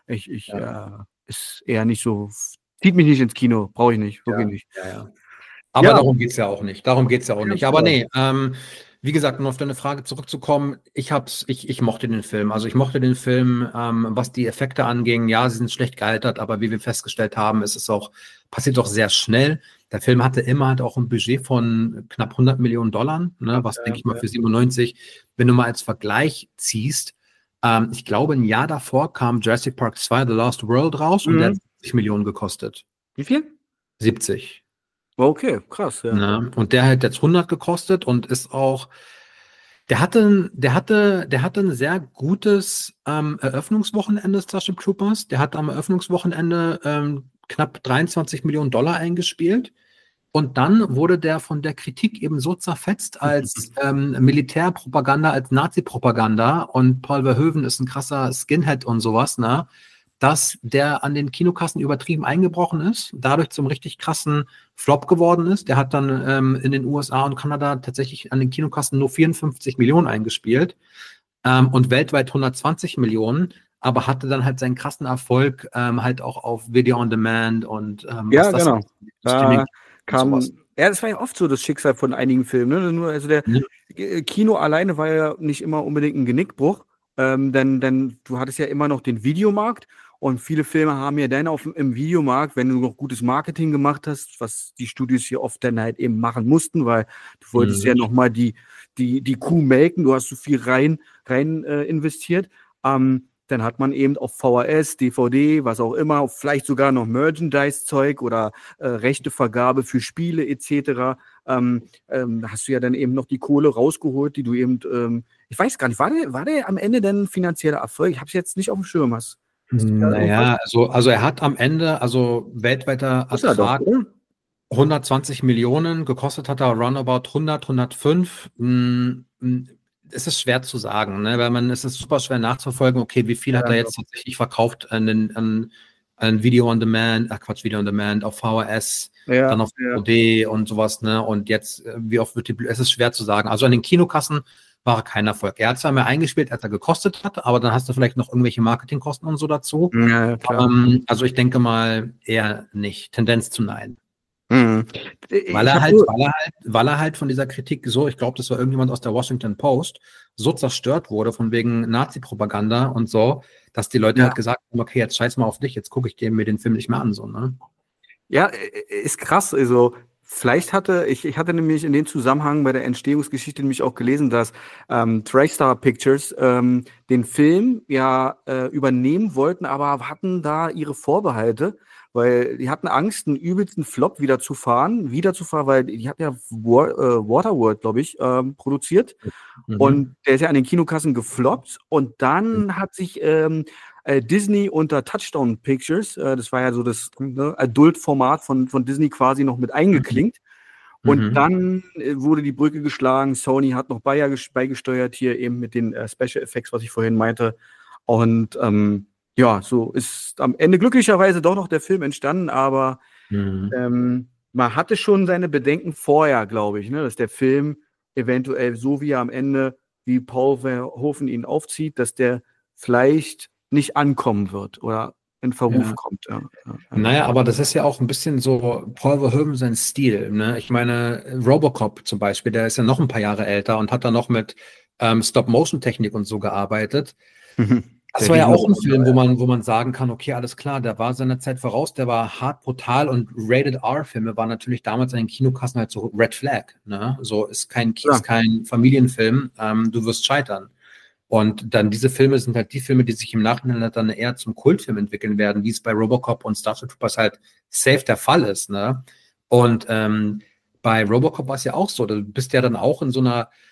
ist eher nicht so, zieht mich nicht ins Kino, brauche ich nicht, wirklich nicht. Ja. Aber darum geht es ja auch nicht. Aber nee, wie gesagt, um auf deine Frage zurückzukommen, ich mochte den Film. Also ich mochte den Film, was die Effekte anging. Ja, sie sind schlecht gealtert, aber wie wir festgestellt haben, passiert auch sehr schnell. Der Film hatte immer halt auch ein Budget von knapp 100 Millionen $, ne, was, denke ich mal, für 97, wenn du mal als Vergleich ziehst, ich glaube, ein Jahr davor kam Jurassic Park 2, The Lost World raus und der hat 70 Millionen gekostet. Wie viel? 70. Okay, krass, ja. Na, und der hat jetzt 100 gekostet und ist auch, der hatte ein sehr gutes Eröffnungswochenende Starship Troopers. Der hat am Eröffnungswochenende knapp 23 Millionen $ eingespielt. Und dann wurde der von der Kritik eben so zerfetzt als Militärpropaganda, als Nazi-Propaganda. Und Paul Verhoeven ist ein krasser Skinhead und sowas, ne? Dass der an den Kinokassen übertrieben eingebrochen ist, dadurch zum richtig krassen Flop geworden ist. Der hat dann in den USA und Kanada tatsächlich an den Kinokassen nur 54 Millionen eingespielt und weltweit 120 Millionen, aber hatte dann halt seinen krassen Erfolg halt auch auf Video on Demand und ja, genau. Das war ja oft so das Schicksal von einigen Filmen. Ne? Also der Kino alleine war ja nicht immer unbedingt ein Genickbruch, denn du hattest ja immer noch den Videomarkt. Und viele Filme haben ja dann im Videomarkt, wenn du noch gutes Marketing gemacht hast, was die Studios hier oft dann halt eben machen mussten, weil du wolltest ja nochmal die Kuh melken, du hast so viel rein investiert. Dann hat man eben auf VHS, DVD, was auch immer, vielleicht sogar noch Merchandise-Zeug oder Rechtevergabe für Spiele etc. Hast du ja dann eben noch die Kohle rausgeholt, die du eben, ich weiß gar nicht, war der am Ende denn finanzieller Erfolg? Ich habe es jetzt nicht auf dem Schirm. Naja, also er hat am Ende, weltweiter Ertrag 120 Millionen, gekostet hat er roundabout 100, 105. Es ist schwer zu sagen, ne? Weil es ist super schwer nachzuverfolgen, okay, wie viel hat er jetzt tatsächlich verkauft an Video on Demand, Video on Demand, auf VHS, dann auf DVD und sowas, ne? Und jetzt, wie oft es ist schwer zu sagen. Also an den Kinokassen war kein Erfolg. Er hat zwar mehr eingespielt, als er gekostet hat, aber dann hast du vielleicht noch irgendwelche Marketingkosten und so dazu. Ja, klar. Also ich denke mal eher nicht. Tendenz zu nein. Mhm. Weil er halt von dieser Kritik so, ich glaube, das war irgendjemand aus der Washington Post, so zerstört wurde von wegen Nazi-Propaganda und so, dass die Leute halt gesagt haben, okay, jetzt scheiß mal auf dich, jetzt gucke ich mir den Film nicht mehr an. So, ne? Ja, ist krass. Also vielleicht ich hatte nämlich in dem Zusammenhang bei der Entstehungsgeschichte nämlich auch gelesen, dass TriStar Pictures den Film übernehmen wollten, aber hatten da ihre Vorbehalte, weil die hatten Angst, einen übelsten Flop wieder zu fahren, weil die hatten ja Waterworld, glaube ich, produziert. Und der ist ja an den Kinokassen gefloppt und dann hat sich Disney unter Touchstone Pictures, das war ja so das Adult-Format von Disney quasi noch mit eingeklinkt. Und dann wurde die Brücke geschlagen, Sony hat noch beigesteuert hier eben mit den Special Effects, was ich vorhin meinte. Und so ist am Ende glücklicherweise doch noch der Film entstanden, aber man hatte schon seine Bedenken vorher, glaube ich, ne, dass der Film eventuell so wie er am Ende, wie Paul Verhoeven ihn aufzieht, dass der vielleicht nicht ankommen wird oder in Verruf kommt. Ja. Naja, aber das ist ja auch ein bisschen so Paul Verhoeven sein Stil. Ne? Ich meine, Robocop zum Beispiel, der ist ja noch ein paar Jahre älter und hat dann noch mit Stop-Motion-Technik und so gearbeitet. Das war ja auch ein Film, wo man sagen kann, okay, alles klar, der war seiner Zeit voraus, der war hart brutal und Rated-R-Filme waren natürlich damals in den Kinokassen halt so Red Flag. Ne? So ist kein Familienfilm, du wirst scheitern. Und dann diese Filme sind halt die Filme, die sich im Nachhinein dann eher zum Kultfilm entwickeln werden, wie es bei Robocop und Starship Troopers halt safe der Fall ist. Ne? Und bei Robocop war es ja auch so, du bist ja dann auch in so einer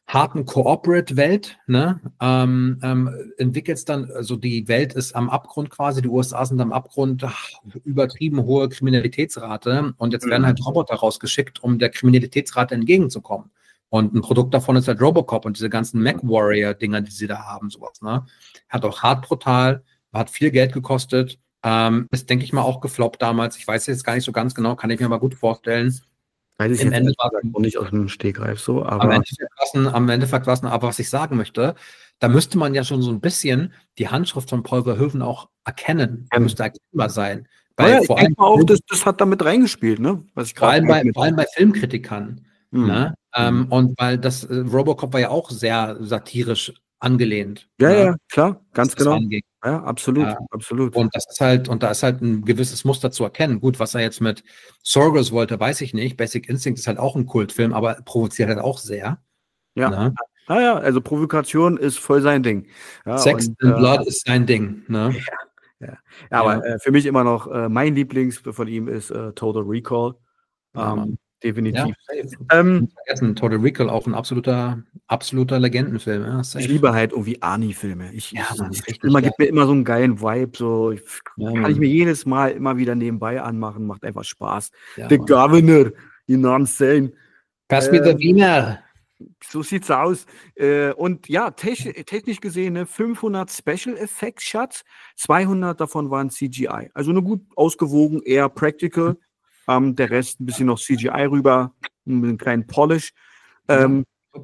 harten Corporate-Welt, ne? Entwickelt es dann, also die Welt ist am Abgrund quasi, die USA sind am Abgrund, übertrieben hohe Kriminalitätsrate und jetzt werden halt Roboter rausgeschickt, um der Kriminalitätsrate entgegenzukommen. Und ein Produkt davon ist halt Robocop und diese ganzen Mac-Warrior-Dinger, die sie da haben, sowas, ne? Hat auch hart brutal, hat viel Geld gekostet, ist, denke ich mal, auch gefloppt damals. Ich weiß jetzt gar nicht so ganz genau, kann ich mir mal gut vorstellen. Weiß ich Im jetzt Endeffekt nicht aus dem Stegreif so, aber am Endeffekt was, aber was ich sagen möchte, da müsste man ja schon so ein bisschen die Handschrift von Paul Verhoeven auch erkennen. Müsste erkennbar sein. Weil vor allem auch, das hat damit reingespielt, ne? Was ich vor allem bei Filmkritikern. Ne? Mhm. Und weil das Robocop war ja auch sehr satirisch angelehnt. Ja, ne? ja, klar, ganz Das genau. anging. Ja, absolut, Ja. absolut. Und da ist halt ein gewisses Muster zu erkennen. Gut, was er jetzt mit Sorgers wollte, weiß ich nicht. Basic Instinct ist halt auch ein Kultfilm, aber provoziert halt auch sehr. Ja. Ne? Ja, also Provokation ist voll sein Ding. Ja, Sex and Blood ist sein Ding. Ne? Ja, aber für mich immer noch mein Lieblings von ihm ist Total Recall. Definitiv. Ja, vergessen, Total Recall, auch ein absoluter Legendenfilm. Ja, ich liebe halt irgendwie Arnie-Filme. Gibt mir immer so einen geilen Vibe. So, kann ich mir jedes Mal immer wieder nebenbei anmachen. Macht einfach Spaß. Ja, The Governor, you know what I'm saying? Pass me the Wiener. So sieht's aus. Und ja, technisch gesehen 500 Special Effects Shots, 200 davon waren CGI. Also nur gut ausgewogen, eher Practical. Der Rest ein bisschen noch CGI rüber, einen kleinen Polish. Eine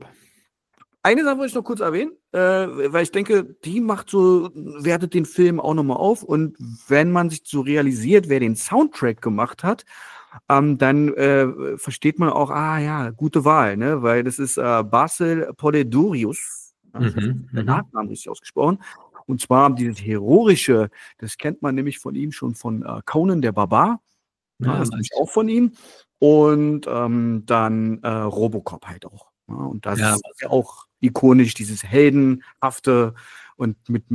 Sache wollte ich noch kurz erwähnen, weil ich denke, die wertet den Film auch nochmal auf. Und wenn man sich so realisiert, wer den Soundtrack gemacht hat, dann versteht man auch, gute Wahl, ne? Weil das ist Basil Poledouris, der Nachnamen richtig ausgesprochen. Und zwar dieses Heroische, das kennt man nämlich von ihm schon von Conan der Barbar. Ja, das ist auch von ihm. Und dann Robocop halt auch. Ja, und das ist ja auch ikonisch, dieses Heldenhafte und mit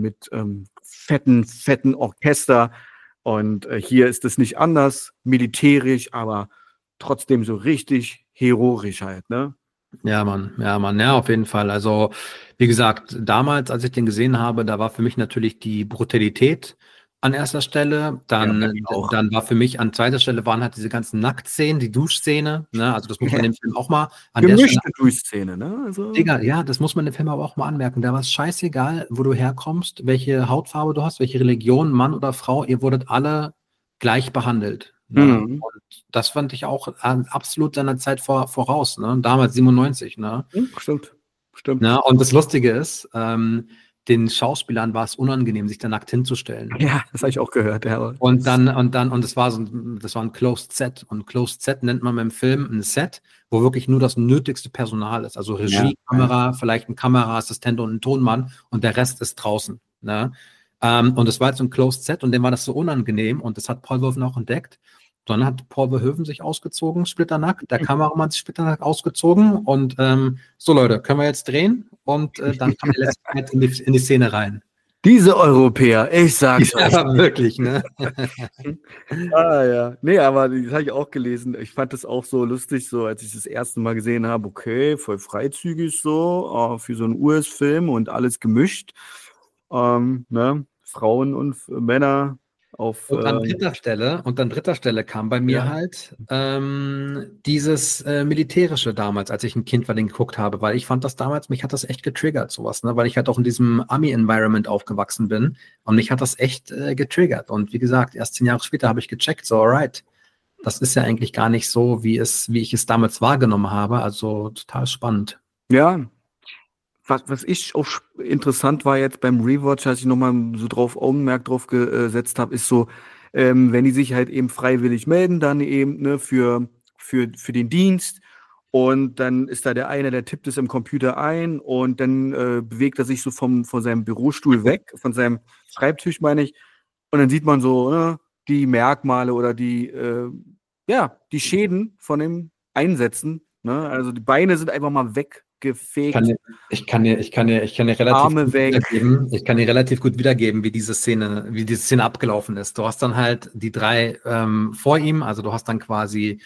fetten Orchester. Und hier ist es nicht anders, militärisch, aber trotzdem so richtig heroisch halt, ne? Ja, Mann, auf jeden Fall. Also, wie gesagt, damals, als ich den gesehen habe, da war für mich natürlich die Brutalität an erster Stelle. Dann war für mich an zweiter Stelle waren halt diese ganzen Nacktszenen, die Duschszene. Ne? Also das muss man dem Film auch mal an der Stelle. Duschszene, ne? Also Digga, ja, das muss man dem Film aber auch mal anmerken. Da war es scheißegal, wo du herkommst, welche Hautfarbe du hast, welche Religion, Mann oder Frau, ihr wurdet alle gleich behandelt. Ne? Und das fand ich auch absolut seiner Zeit voraus. Ne? Damals 97. Ne? Stimmt. Ne? Und das Lustige ist, den Schauspielern war es unangenehm, sich da nackt hinzustellen. Ja, das habe ich auch gehört. Ja. Und das war ein Closed Set. Und Closed Set nennt man beim Film ein Set, wo wirklich nur das nötigste Personal ist. Also Regie, Kamera, vielleicht ein Kameraassistent und ein Tonmann und der Rest ist draußen. Ne? Und das war jetzt so ein Closed Set und dem war das so unangenehm und das hat Paul Verhoeven auch entdeckt. Dann hat Paul Verhoeven sich ausgezogen, splitternackt, der Kameramann sich splitternackt ausgezogen und so Leute, können wir jetzt drehen und dann kam die letzte Zeit in die Szene rein. Diese Europäer, ich sag's euch. Ja, wirklich, ne? Ja. Nee, aber das habe ich auch gelesen. Ich fand das auch so lustig, so als ich das erste Mal gesehen habe, okay, voll freizügig so, für so einen US-Film und alles gemischt. Ne? Frauen und Männer. Und an dritter Stelle kam bei mir halt dieses Militärische damals, als ich ein Kind war, den geguckt habe, weil ich fand das damals, mich hat das echt getriggert, sowas, ne? Weil ich halt auch in diesem Army-Environment aufgewachsen bin und mich hat das echt getriggert. Und wie gesagt, erst 10 Jahre später habe ich gecheckt, so alright, das ist ja eigentlich gar nicht so, wie ich es damals wahrgenommen habe, also total spannend. Ja. Was ich auch interessant war jetzt beim Rewatch, als ich nochmal so Augenmerk drauf gesetzt habe, ist so, wenn die sich halt eben freiwillig melden, dann eben ne, für den Dienst und dann ist da der eine, der tippt es im Computer ein und dann bewegt er sich so von seinem Bürostuhl weg, von seinem Schreibtisch meine ich, und dann sieht man so ne, die Merkmale oder die Schäden von dem Einsetzen. Ne? Also die Beine sind einfach mal weg. Gefegt. Ich kann dir relativ gut wiedergeben, wie diese Szene abgelaufen ist. Du hast dann halt die 3 vor ihm, also du hast dann quasi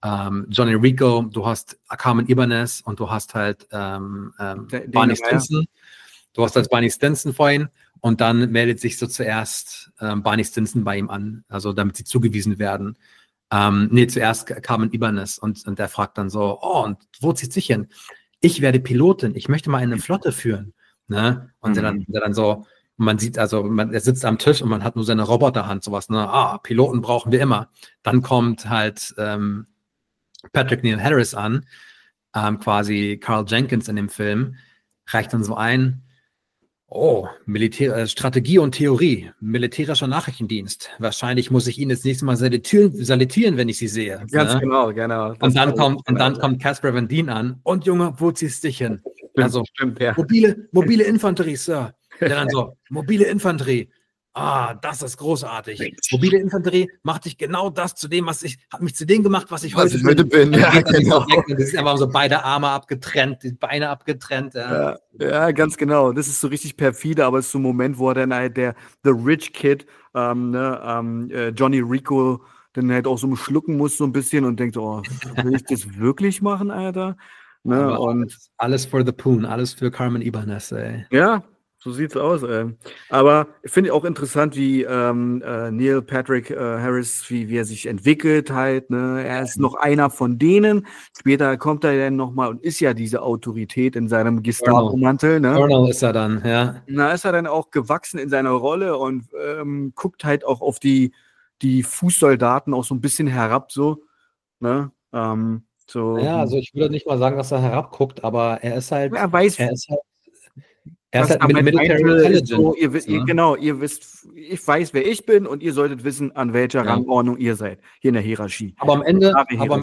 Johnny Rico, du hast Carmen Ibanez und du hast halt Barney Stinson. Du hast als Barney Stinson vorhin und dann meldet sich so zuerst Barney Stinson bei ihm an, also damit sie zugewiesen werden. Zuerst Carmen Ibanez und der fragt dann so, und wo zieht sich hin? Ich werde Pilotin, ich möchte mal eine Flotte führen. Ne? Und der dann so, man sieht also, er sitzt am Tisch und man hat nur seine Roboterhand, sowas, ne? Piloten brauchen wir immer. Dann kommt halt Patrick Neil Harris an, quasi Carl Jenkins in dem Film, reicht dann so ein, Strategie und Theorie, militärischer Nachrichtendienst. Wahrscheinlich muss ich Ihnen das nächste Mal salutieren, wenn ich Sie sehe. Ganz ne? genau. Und dann kommt Casper Van Dien an. Und Junge, wo ziehst du dich hin? Stimmt, ja. Mobile Infanterie, Sir. Der dann so, mobile Infanterie. Das ist großartig. Mobile Infanterie macht dich genau das hat mich zu dem gemacht, was ich heute bin. Ja, genau. Das ist einfach so beide Arme abgetrennt, die Beine abgetrennt. Ja, ganz genau. Das ist so richtig perfide, aber es ist so ein Moment, wo er dann halt The Rich Kid, Johnny Rico, dann halt auch so schlucken muss so ein bisschen und denkt, will ich das wirklich machen, Alter? Ne? Und alles for the Poon, alles für Carmen Ibanez, ey. Ja, so sieht's aus, ey. Aber ich finde auch interessant, wie Neil Patrick Harris, wie er sich entwickelt halt, ne? Er ist noch einer von denen. Später kommt er dann nochmal und ist ja diese Autorität in seinem Gestapo-Mantel, ne? Colonel ist er dann, ja. Na, ist er dann auch gewachsen in seiner Rolle und guckt halt auch auf die Fußsoldaten auch so ein bisschen herab, so, ne? Also ich würde nicht mal sagen, dass er herabguckt, aber er ist halt. Er weiß. Er ist halt Military Intelligence. Ihr wisst, ich weiß, wer ich bin und ihr solltet wissen, an welcher Rangordnung ihr seid, hier in der Hierarchie. Aber am Ende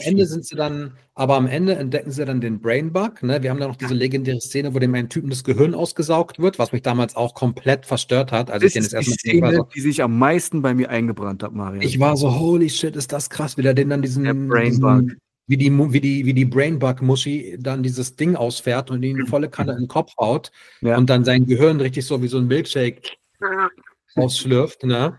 entdecken sie dann den Brain Bug, ne? Wir haben da noch diese legendäre Szene, wo dem einen Typen das Gehirn ausgesaugt wird, was mich damals auch komplett verstört hat. Das ist die Szene, die sich am meisten bei mir eingebrannt hat, Marian. Ich war so, holy shit, ist das krass, wie der den dann diesen Brain Bug. Wie die Brainbug-Muschi dann dieses Ding ausfährt und ihn volle Kanne in den Kopf haut und dann sein Gehirn richtig so wie so ein Milkshake ausschlürft. Ne?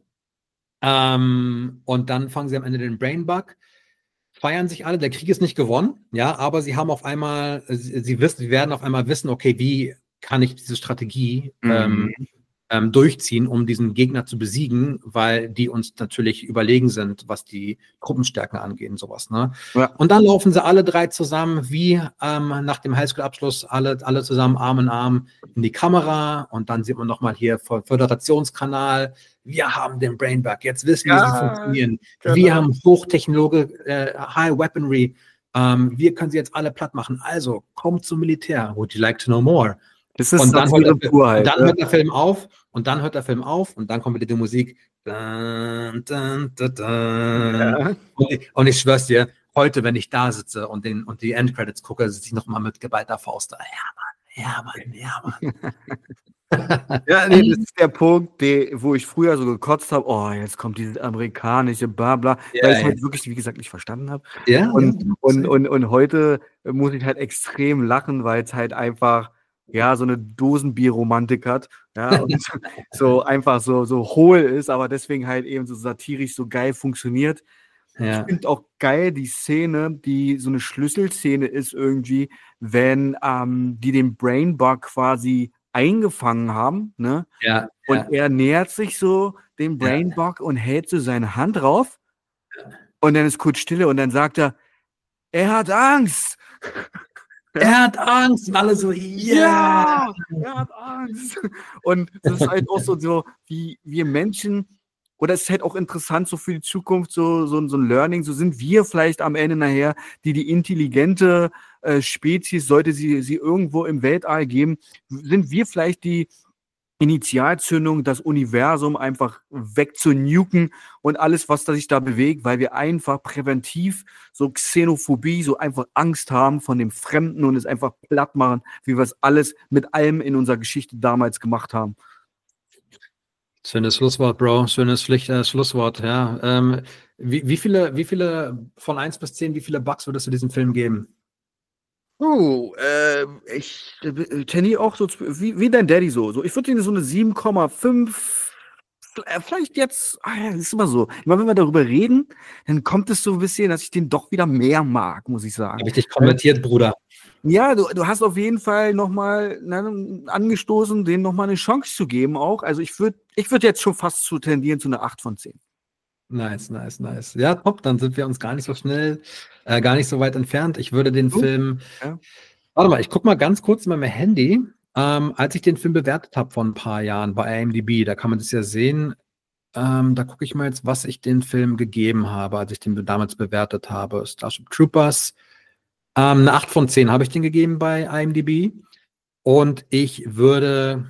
Und dann fangen sie am Ende den Brainbug, feiern sich alle, der Krieg ist nicht gewonnen, ja, aber sie haben auf einmal, sie werden auf einmal wissen, okay, wie kann ich diese Strategie durchziehen, um diesen Gegner zu besiegen, weil die uns natürlich überlegen sind, was die Gruppenstärken angeht und sowas. Ne? Ja. Und dann laufen sie alle drei zusammen, wie nach dem Highschool-Abschluss, alle zusammen Arm in Arm in die Kamera und dann sieht man nochmal hier Föderationskanal, wir haben den Brainbug, jetzt wissen wir, wie sie funktionieren. Genau. Wir haben High Weaponry, wir können sie jetzt alle platt machen, also kommt zum Militär, would you like to know more? Das ist und dann hört der Film auf und dann kommt wieder die Musik. Dun, dun, dun, dun. Und ich schwör's dir, heute, wenn ich da sitze und die Endcredits gucke, sitze ich nochmal mit geballter Faust da. Ja, Mann. Ja, nee, das ist der Punkt, wo ich früher so gekotzt habe, jetzt kommt dieses amerikanische Blabla, weil ich halt wirklich, wie gesagt, nicht verstanden habe. Ja, und heute muss ich halt extrem lachen, weil es halt einfach so eine Dosenbier-Romantik hat, und so einfach so hohl ist, aber deswegen halt eben so satirisch so geil funktioniert. Ja. Ich finde auch geil die Szene, die so eine Schlüsselszene ist irgendwie, wenn die den Brainbug quasi eingefangen haben, ne? Ja. Und er nähert sich so dem Brainbug und hält so seine Hand drauf und dann ist kurz Stille und dann sagt er hat Angst. Er hat Angst und alle so, ja, er hat Angst. Und das ist halt auch so wie wir Menschen, oder es ist halt auch interessant so für die Zukunft, so ein Learning, so sind wir vielleicht am Ende nachher die intelligente Spezies, sollte sie irgendwo im Weltall geben, sind wir vielleicht die Initialzündung, das Universum einfach wegzunuken und alles, was sich da bewegt, weil wir einfach präventiv so Xenophobie, so einfach Angst haben von dem Fremden und es einfach platt machen, wie wir es alles mit allem in unserer Geschichte damals gemacht haben. Schönes Schlusswort, Bro. Schönes Schlusswort, ja. Wie viele von 1 bis 10, wie viele Bugs würdest du diesem Film geben? Tenny auch so, wie dein Daddy so. Ich würde ihm so eine 7,5 vielleicht jetzt, das ist immer so. Immer wenn wir darüber reden, dann kommt es so ein bisschen, dass ich den doch wieder mehr mag, muss ich sagen. Habe ich dich konvertiert, Bruder? Ja, du hast auf jeden Fall nochmal angestoßen, denen nochmal eine Chance zu geben auch. Also ich würd jetzt schon fast zu tendieren zu einer 8 von 10. Nice. Ja, top, dann sind wir uns gar nicht so schnell, gar nicht so weit entfernt. Ich würde den Film, Ja. warte mal, ich gucke mal ganz kurz mal mein Handy. Als ich den Film bewertet habe vor ein paar Jahren bei IMDb, da kann man das ja sehen, da gucke ich mal jetzt, was ich den Film gegeben habe, als ich den damals bewertet habe. Starship Troopers, eine 8 von 10 habe ich den gegeben bei IMDb und ich würde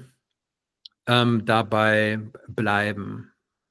dabei bleiben.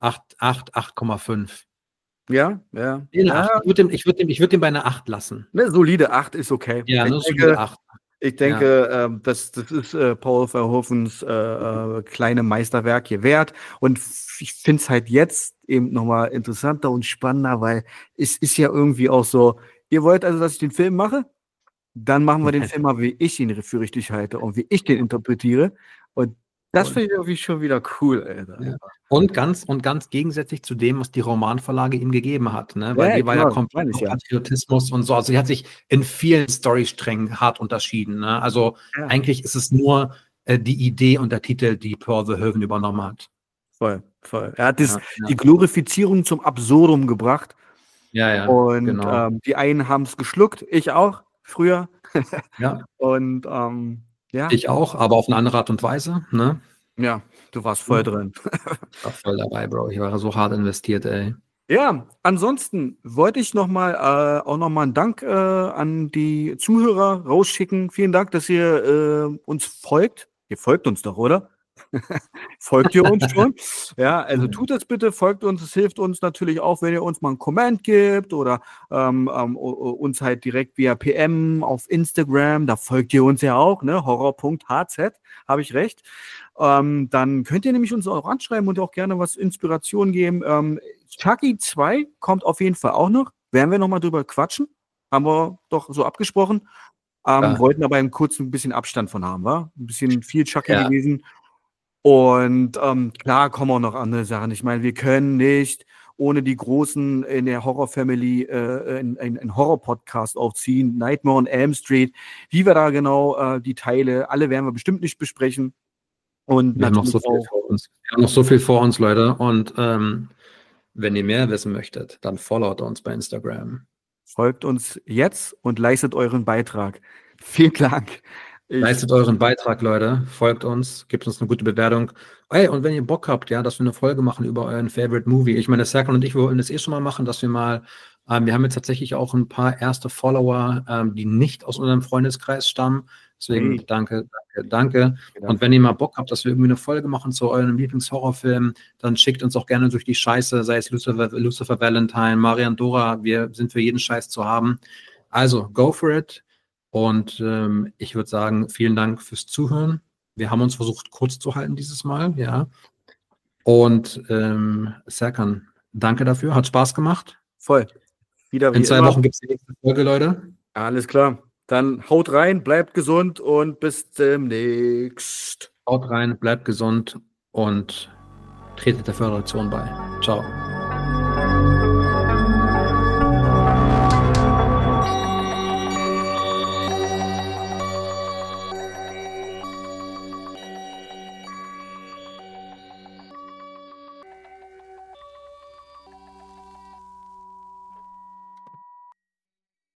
8,5. Ja. Nee, eine 8. Ich würd den bei einer 8 lassen. Eine solide 8 ist okay. Ja, eine solide 8. Ich denke, das ist Paul Verhoevens kleine Meisterwerk hier wert. Und ich finde es halt jetzt eben nochmal interessanter und spannender, weil es ist ja irgendwie auch so, ihr wollt also, dass ich den Film mache? Dann machen wir den Film mal, wie ich ihn für richtig halte und wie ich den interpretiere. Und das finde ich irgendwie schon wieder cool, Alter. Ja. Und ganz gegensätzlich zu dem, was die Romanvorlage ihm gegeben hat, ne? Weil die war ja komplett Patriotismus und so. Also sie hat sich in vielen Storysträngen hart unterschieden. Ne? Also eigentlich ist es nur die Idee und der Titel, die Paul Verhoeven übernommen hat. Voll. Er hat die Glorifizierung zum Absurdum gebracht. Ja, und genau. Die einen haben es geschluckt, ich auch, früher. Ja. Und ich auch, aber auf eine andere Art und Weise, ne? Ja, du warst voll drin. Ich war voll dabei, Bro. Ich war so hart investiert, ey. Ja, ansonsten wollte ich auch nochmal einen Dank an die Zuhörer rausschicken. Vielen Dank, dass ihr uns folgt. Ihr folgt uns doch, oder? Folgt ihr uns schon? Ja, also tut das bitte, folgt uns. Es hilft uns natürlich auch, wenn ihr uns mal einen Comment gibt oder uns halt direkt via PM auf Instagram. Da folgt ihr uns ja auch, ne? horror.hz, habe ich recht. Dann könnt ihr nämlich uns auch anschreiben und auch gerne was Inspiration geben. Chucky 2 kommt auf jeden Fall auch noch. Werden wir nochmal drüber quatschen. Haben wir doch so abgesprochen. Wollten aber kurz ein bisschen Abstand von haben, wa? Ein bisschen viel Chucky gewesen. Und klar kommen auch noch andere Sachen. Ich meine, wir können nicht ohne die Großen in der Horror-Family einen Horror-Podcast aufziehen. Nightmare on Elm Street. Wie wir da genau die Teile, alle werden wir bestimmt nicht besprechen. Und wir haben noch so viel vor uns. Wir haben noch so viel vor uns, Leute. Und wenn ihr mehr wissen möchtet, dann followt uns bei Instagram. Folgt uns jetzt und leistet euren Beitrag. Vielen Dank. Leistet euren Beitrag, Leute. Folgt uns, gebt uns eine gute Bewertung. Ey, und wenn ihr Bock habt, ja, dass wir eine Folge machen über euren Favorite Movie. Ich meine, Serkan und ich wollten das schon mal machen, dass wir mal, wir haben jetzt tatsächlich auch ein paar erste Follower, die nicht aus unserem Freundeskreis stammen. Deswegen danke. Und wenn ihr mal Bock habt, dass wir irgendwie eine Folge machen zu euren Lieblingshorrorfilmen, dann schickt uns auch gerne durch die Scheiße, sei es Lucifer Valentine, Marian Dora, wir sind für jeden Scheiß zu haben. Also, go for it. Und ich würde sagen, vielen Dank fürs Zuhören. Wir haben uns versucht, kurz zu halten dieses Mal, ja. Und Serkan, danke dafür. Hat Spaß gemacht. Voll. Wieder wie in 2 Wochen gibt es die nächste Folge, Leute. Alles klar. Dann haut rein, bleibt gesund und bis demnächst. Haut rein, bleibt gesund und tretet der Föderation bei. Ciao.